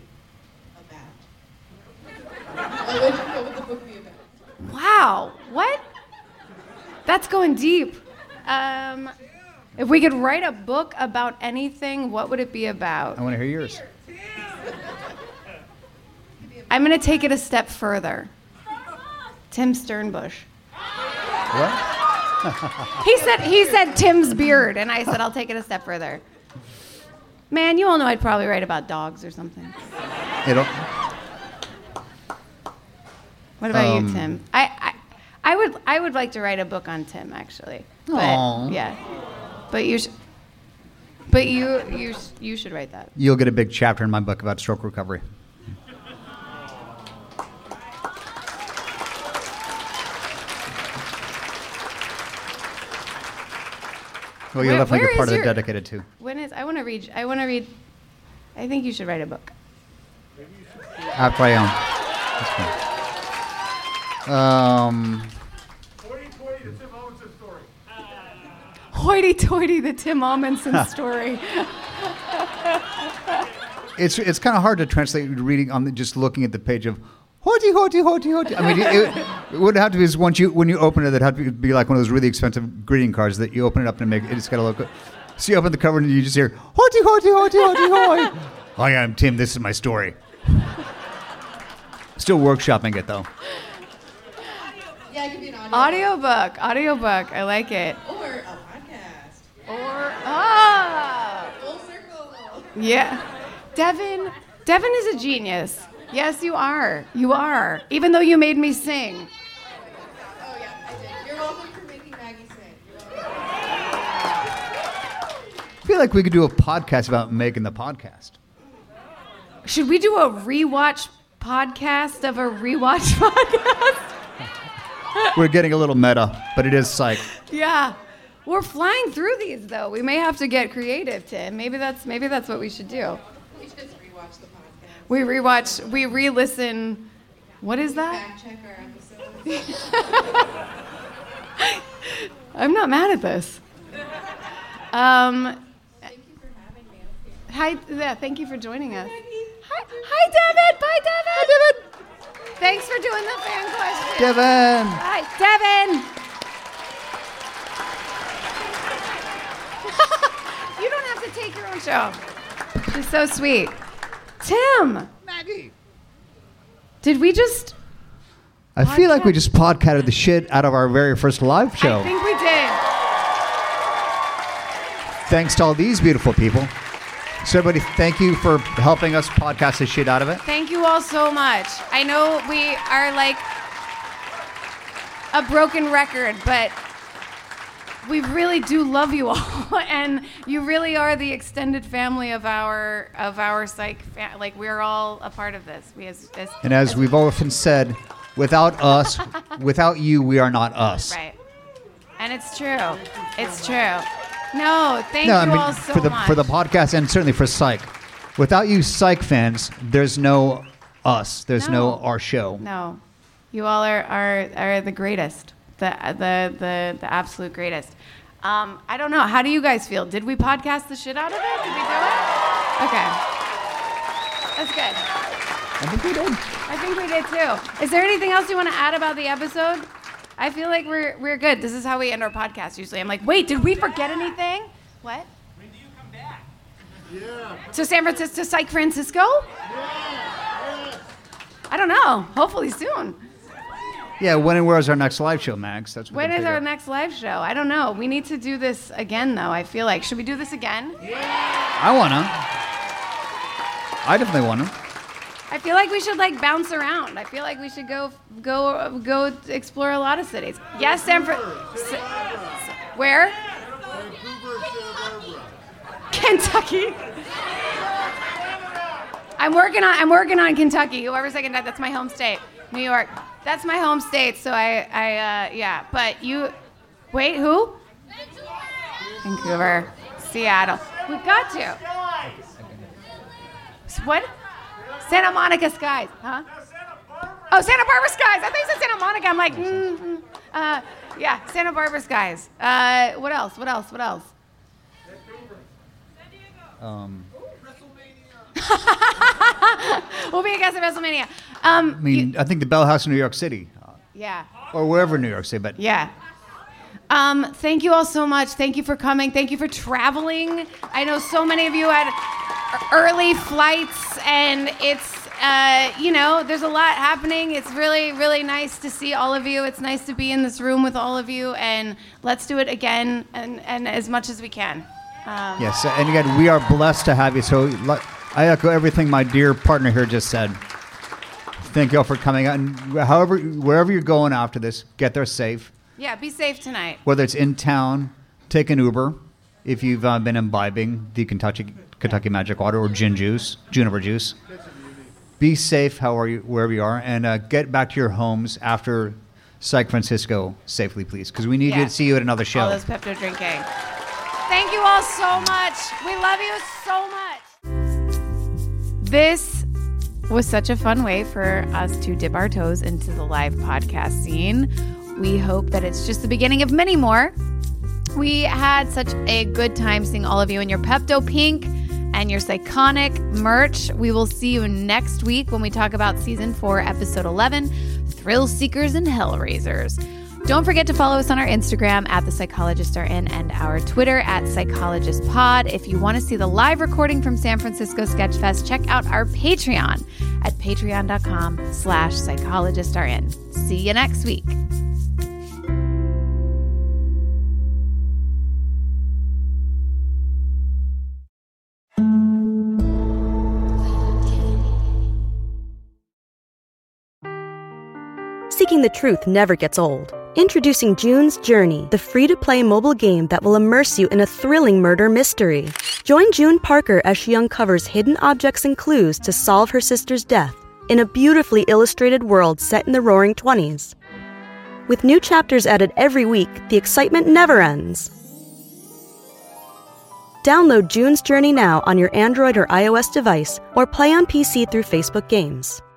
about? what, would, what would the book be about? Wow, what? That's going deep. Um, if we could write a book about anything, what would it be about? I want to hear yours. I'm going to take it a step further. Tim Sternbush. What? He said he said Tim's beard, and I said I'll take it a step further. Man, you all know I'd probably write about dogs or something. It'll. What about Um, you, Tim? I, I I would I would like to write a book on Tim, actually. But Aw. yeah. But you sh- But you you sh- you should write that. You'll get a big chapter in my book about stroke recovery. Well, you'll Where- definitely where get part is of it your- dedicated to. When is I want to read I want to read I think you should write a book. After I own. That's cool. Um, Hoity-toity, the Tim Amundsen story. Hoity-toity, the Tim Amundsen story. it's it's kind of hard to translate reading on the, just looking at the page of hoity hoity hoity hoity. I mean, it, it, it would have to be is once you when you open it, it'd have to be like one of those really expensive greeting cards that you open it up and make it's got to look. So you open the cover and you just hear hoity hoity hoity hoity hoity. Hi, I'm Tim. This is my story. Still workshopping it though. Yeah, it could be an audio. Audiobook, audiobook. I like it. Or a podcast. Or ah. Full circle. Yeah. Devin, Devin is a genius. Yes, you are. You are. Even though you made me sing. Oh, yeah, I did. You're welcome for making Maggie sing. You're welcome. I feel like we could do a podcast about making the podcast. Should we do a rewatch podcast of a rewatch podcast? We're getting a little meta, but it is psych. Yeah. We're flying through these though. We may have to get creative, Tim. Maybe that's maybe that's what we should do. We should just rewatch the podcast. We rewatch, we re-listen. What is that? Fact check our episodes. I'm not mad at this. Um, Thank you for having me. hi, yeah, thank you for joining us. Hi, hi, Devin. Bye, Devin. Hi, Devin. Thanks for doing the fan question. Devin. Hi, Devin. You don't have to take your own show. She's so sweet. Tim. Maggie. Did we just? I feel like we just podcasted the shit out of our very first live show. I think we did. Thanks to all these beautiful people. So everybody, thank you for helping us podcast the shit out of it. Thank you all so much. I know we are like a broken record, but we really do love you all, and you really are the extended family of our of our psych. Fa- like we're all a part of this. We as, as And as we've often said, without us, without you, we are not us. right, and it's true. It's true. No, thank No, you I mean all so for the much. for the podcast and certainly for Psych. Without you, Psych fans, there's no us. There's no, No. our show. No, you all are are, are the greatest. The the the the absolute greatest. Um, I don't know. How do you guys feel? Did we podcast the shit out of it? Did we do it? Okay. That's good. I think we did. I think we did too. Is there anything else you want to add about the episode? I feel like we're we're good. This is how we end our podcast usually. I'm like, wait, did we forget anything? What? When do you come back? Yeah. To San Francisco, to Psych Francisco? Yeah. I don't know. Hopefully soon. Yeah, when and where is our next live show, Max? That's what When we is can our figure. next live show? I don't know. We need to do this again, though. I feel like. Should we do this again? I wanna. I definitely wanna. I feel like we should like bounce around. I feel like we should go go go explore a lot of cities. Yes, San Francisco. Where? Kentucky. I'm working on I'm working on Kentucky. Whoever's second that, that's my home state. New York. That's my home state. So I I uh, yeah. But you, wait, who? Vancouver, Seattle. We've got to. What? Santa Monica skies, huh? Oh, Santa Barbara skies. I thought you said Santa Monica. I'm like, mm, mm, uh, yeah, Santa Barbara skies. Uh, what else? What else? What else? Um, We'll be a guest at WrestleMania. Um, I mean, I think the Bell House in New York City, yeah, or wherever in New York City, but yeah. Um, thank you all so much. Thank you for coming. Thank you for traveling. I know so many of you had early flights, and it's, uh, you know, there's a lot happening. It's really, really nice to see all of you. It's nice to be in this room with all of you, and let's do it again and, and as much as we can. Um, yes, and again, we are blessed to have you. So let- I echo everything my dear partner here just said. Thank you all for coming out, and however, wherever you're going after this, get there safe. Yeah, be safe tonight. Whether it's in town, take an Uber if you've uh, been imbibing the Kentucky Kentucky Magic Water or gin juice, juniper juice. Be safe however you, wherever you are, and uh, get back to your homes after Psych Francisco safely, please, because we need Yeah. to see you at another show. All this Pepto drinking. Thank you all so much. We love you so much. This was such a fun way for us to dip our toes into the live podcast scene. We hope that it's just the beginning of many more. We had such a good time seeing all of you in your Pepto Pink and your Psychonic merch. We will see you next week when we talk about season four, episode eleven, Thrill Seekers and Hellraisers. Don't forget to follow us on our Instagram at The Psychologists Are In and our Twitter at Psychologist Pod. If you want to see the live recording from San Francisco Sketchfest, check out our Patreon at patreon.com slash psychologists are in. See you next week. Seeking the truth never gets old. Introducing June's Journey, the free-to-play mobile game that will immerse you in a thrilling murder mystery. Join June Parker as she uncovers hidden objects and clues to solve her sister's death in a beautifully illustrated world set in the Roaring Twenties. With new chapters added every week, the excitement never ends. Download June's Journey now on your Android or iOS device, or play on P C through Facebook Games.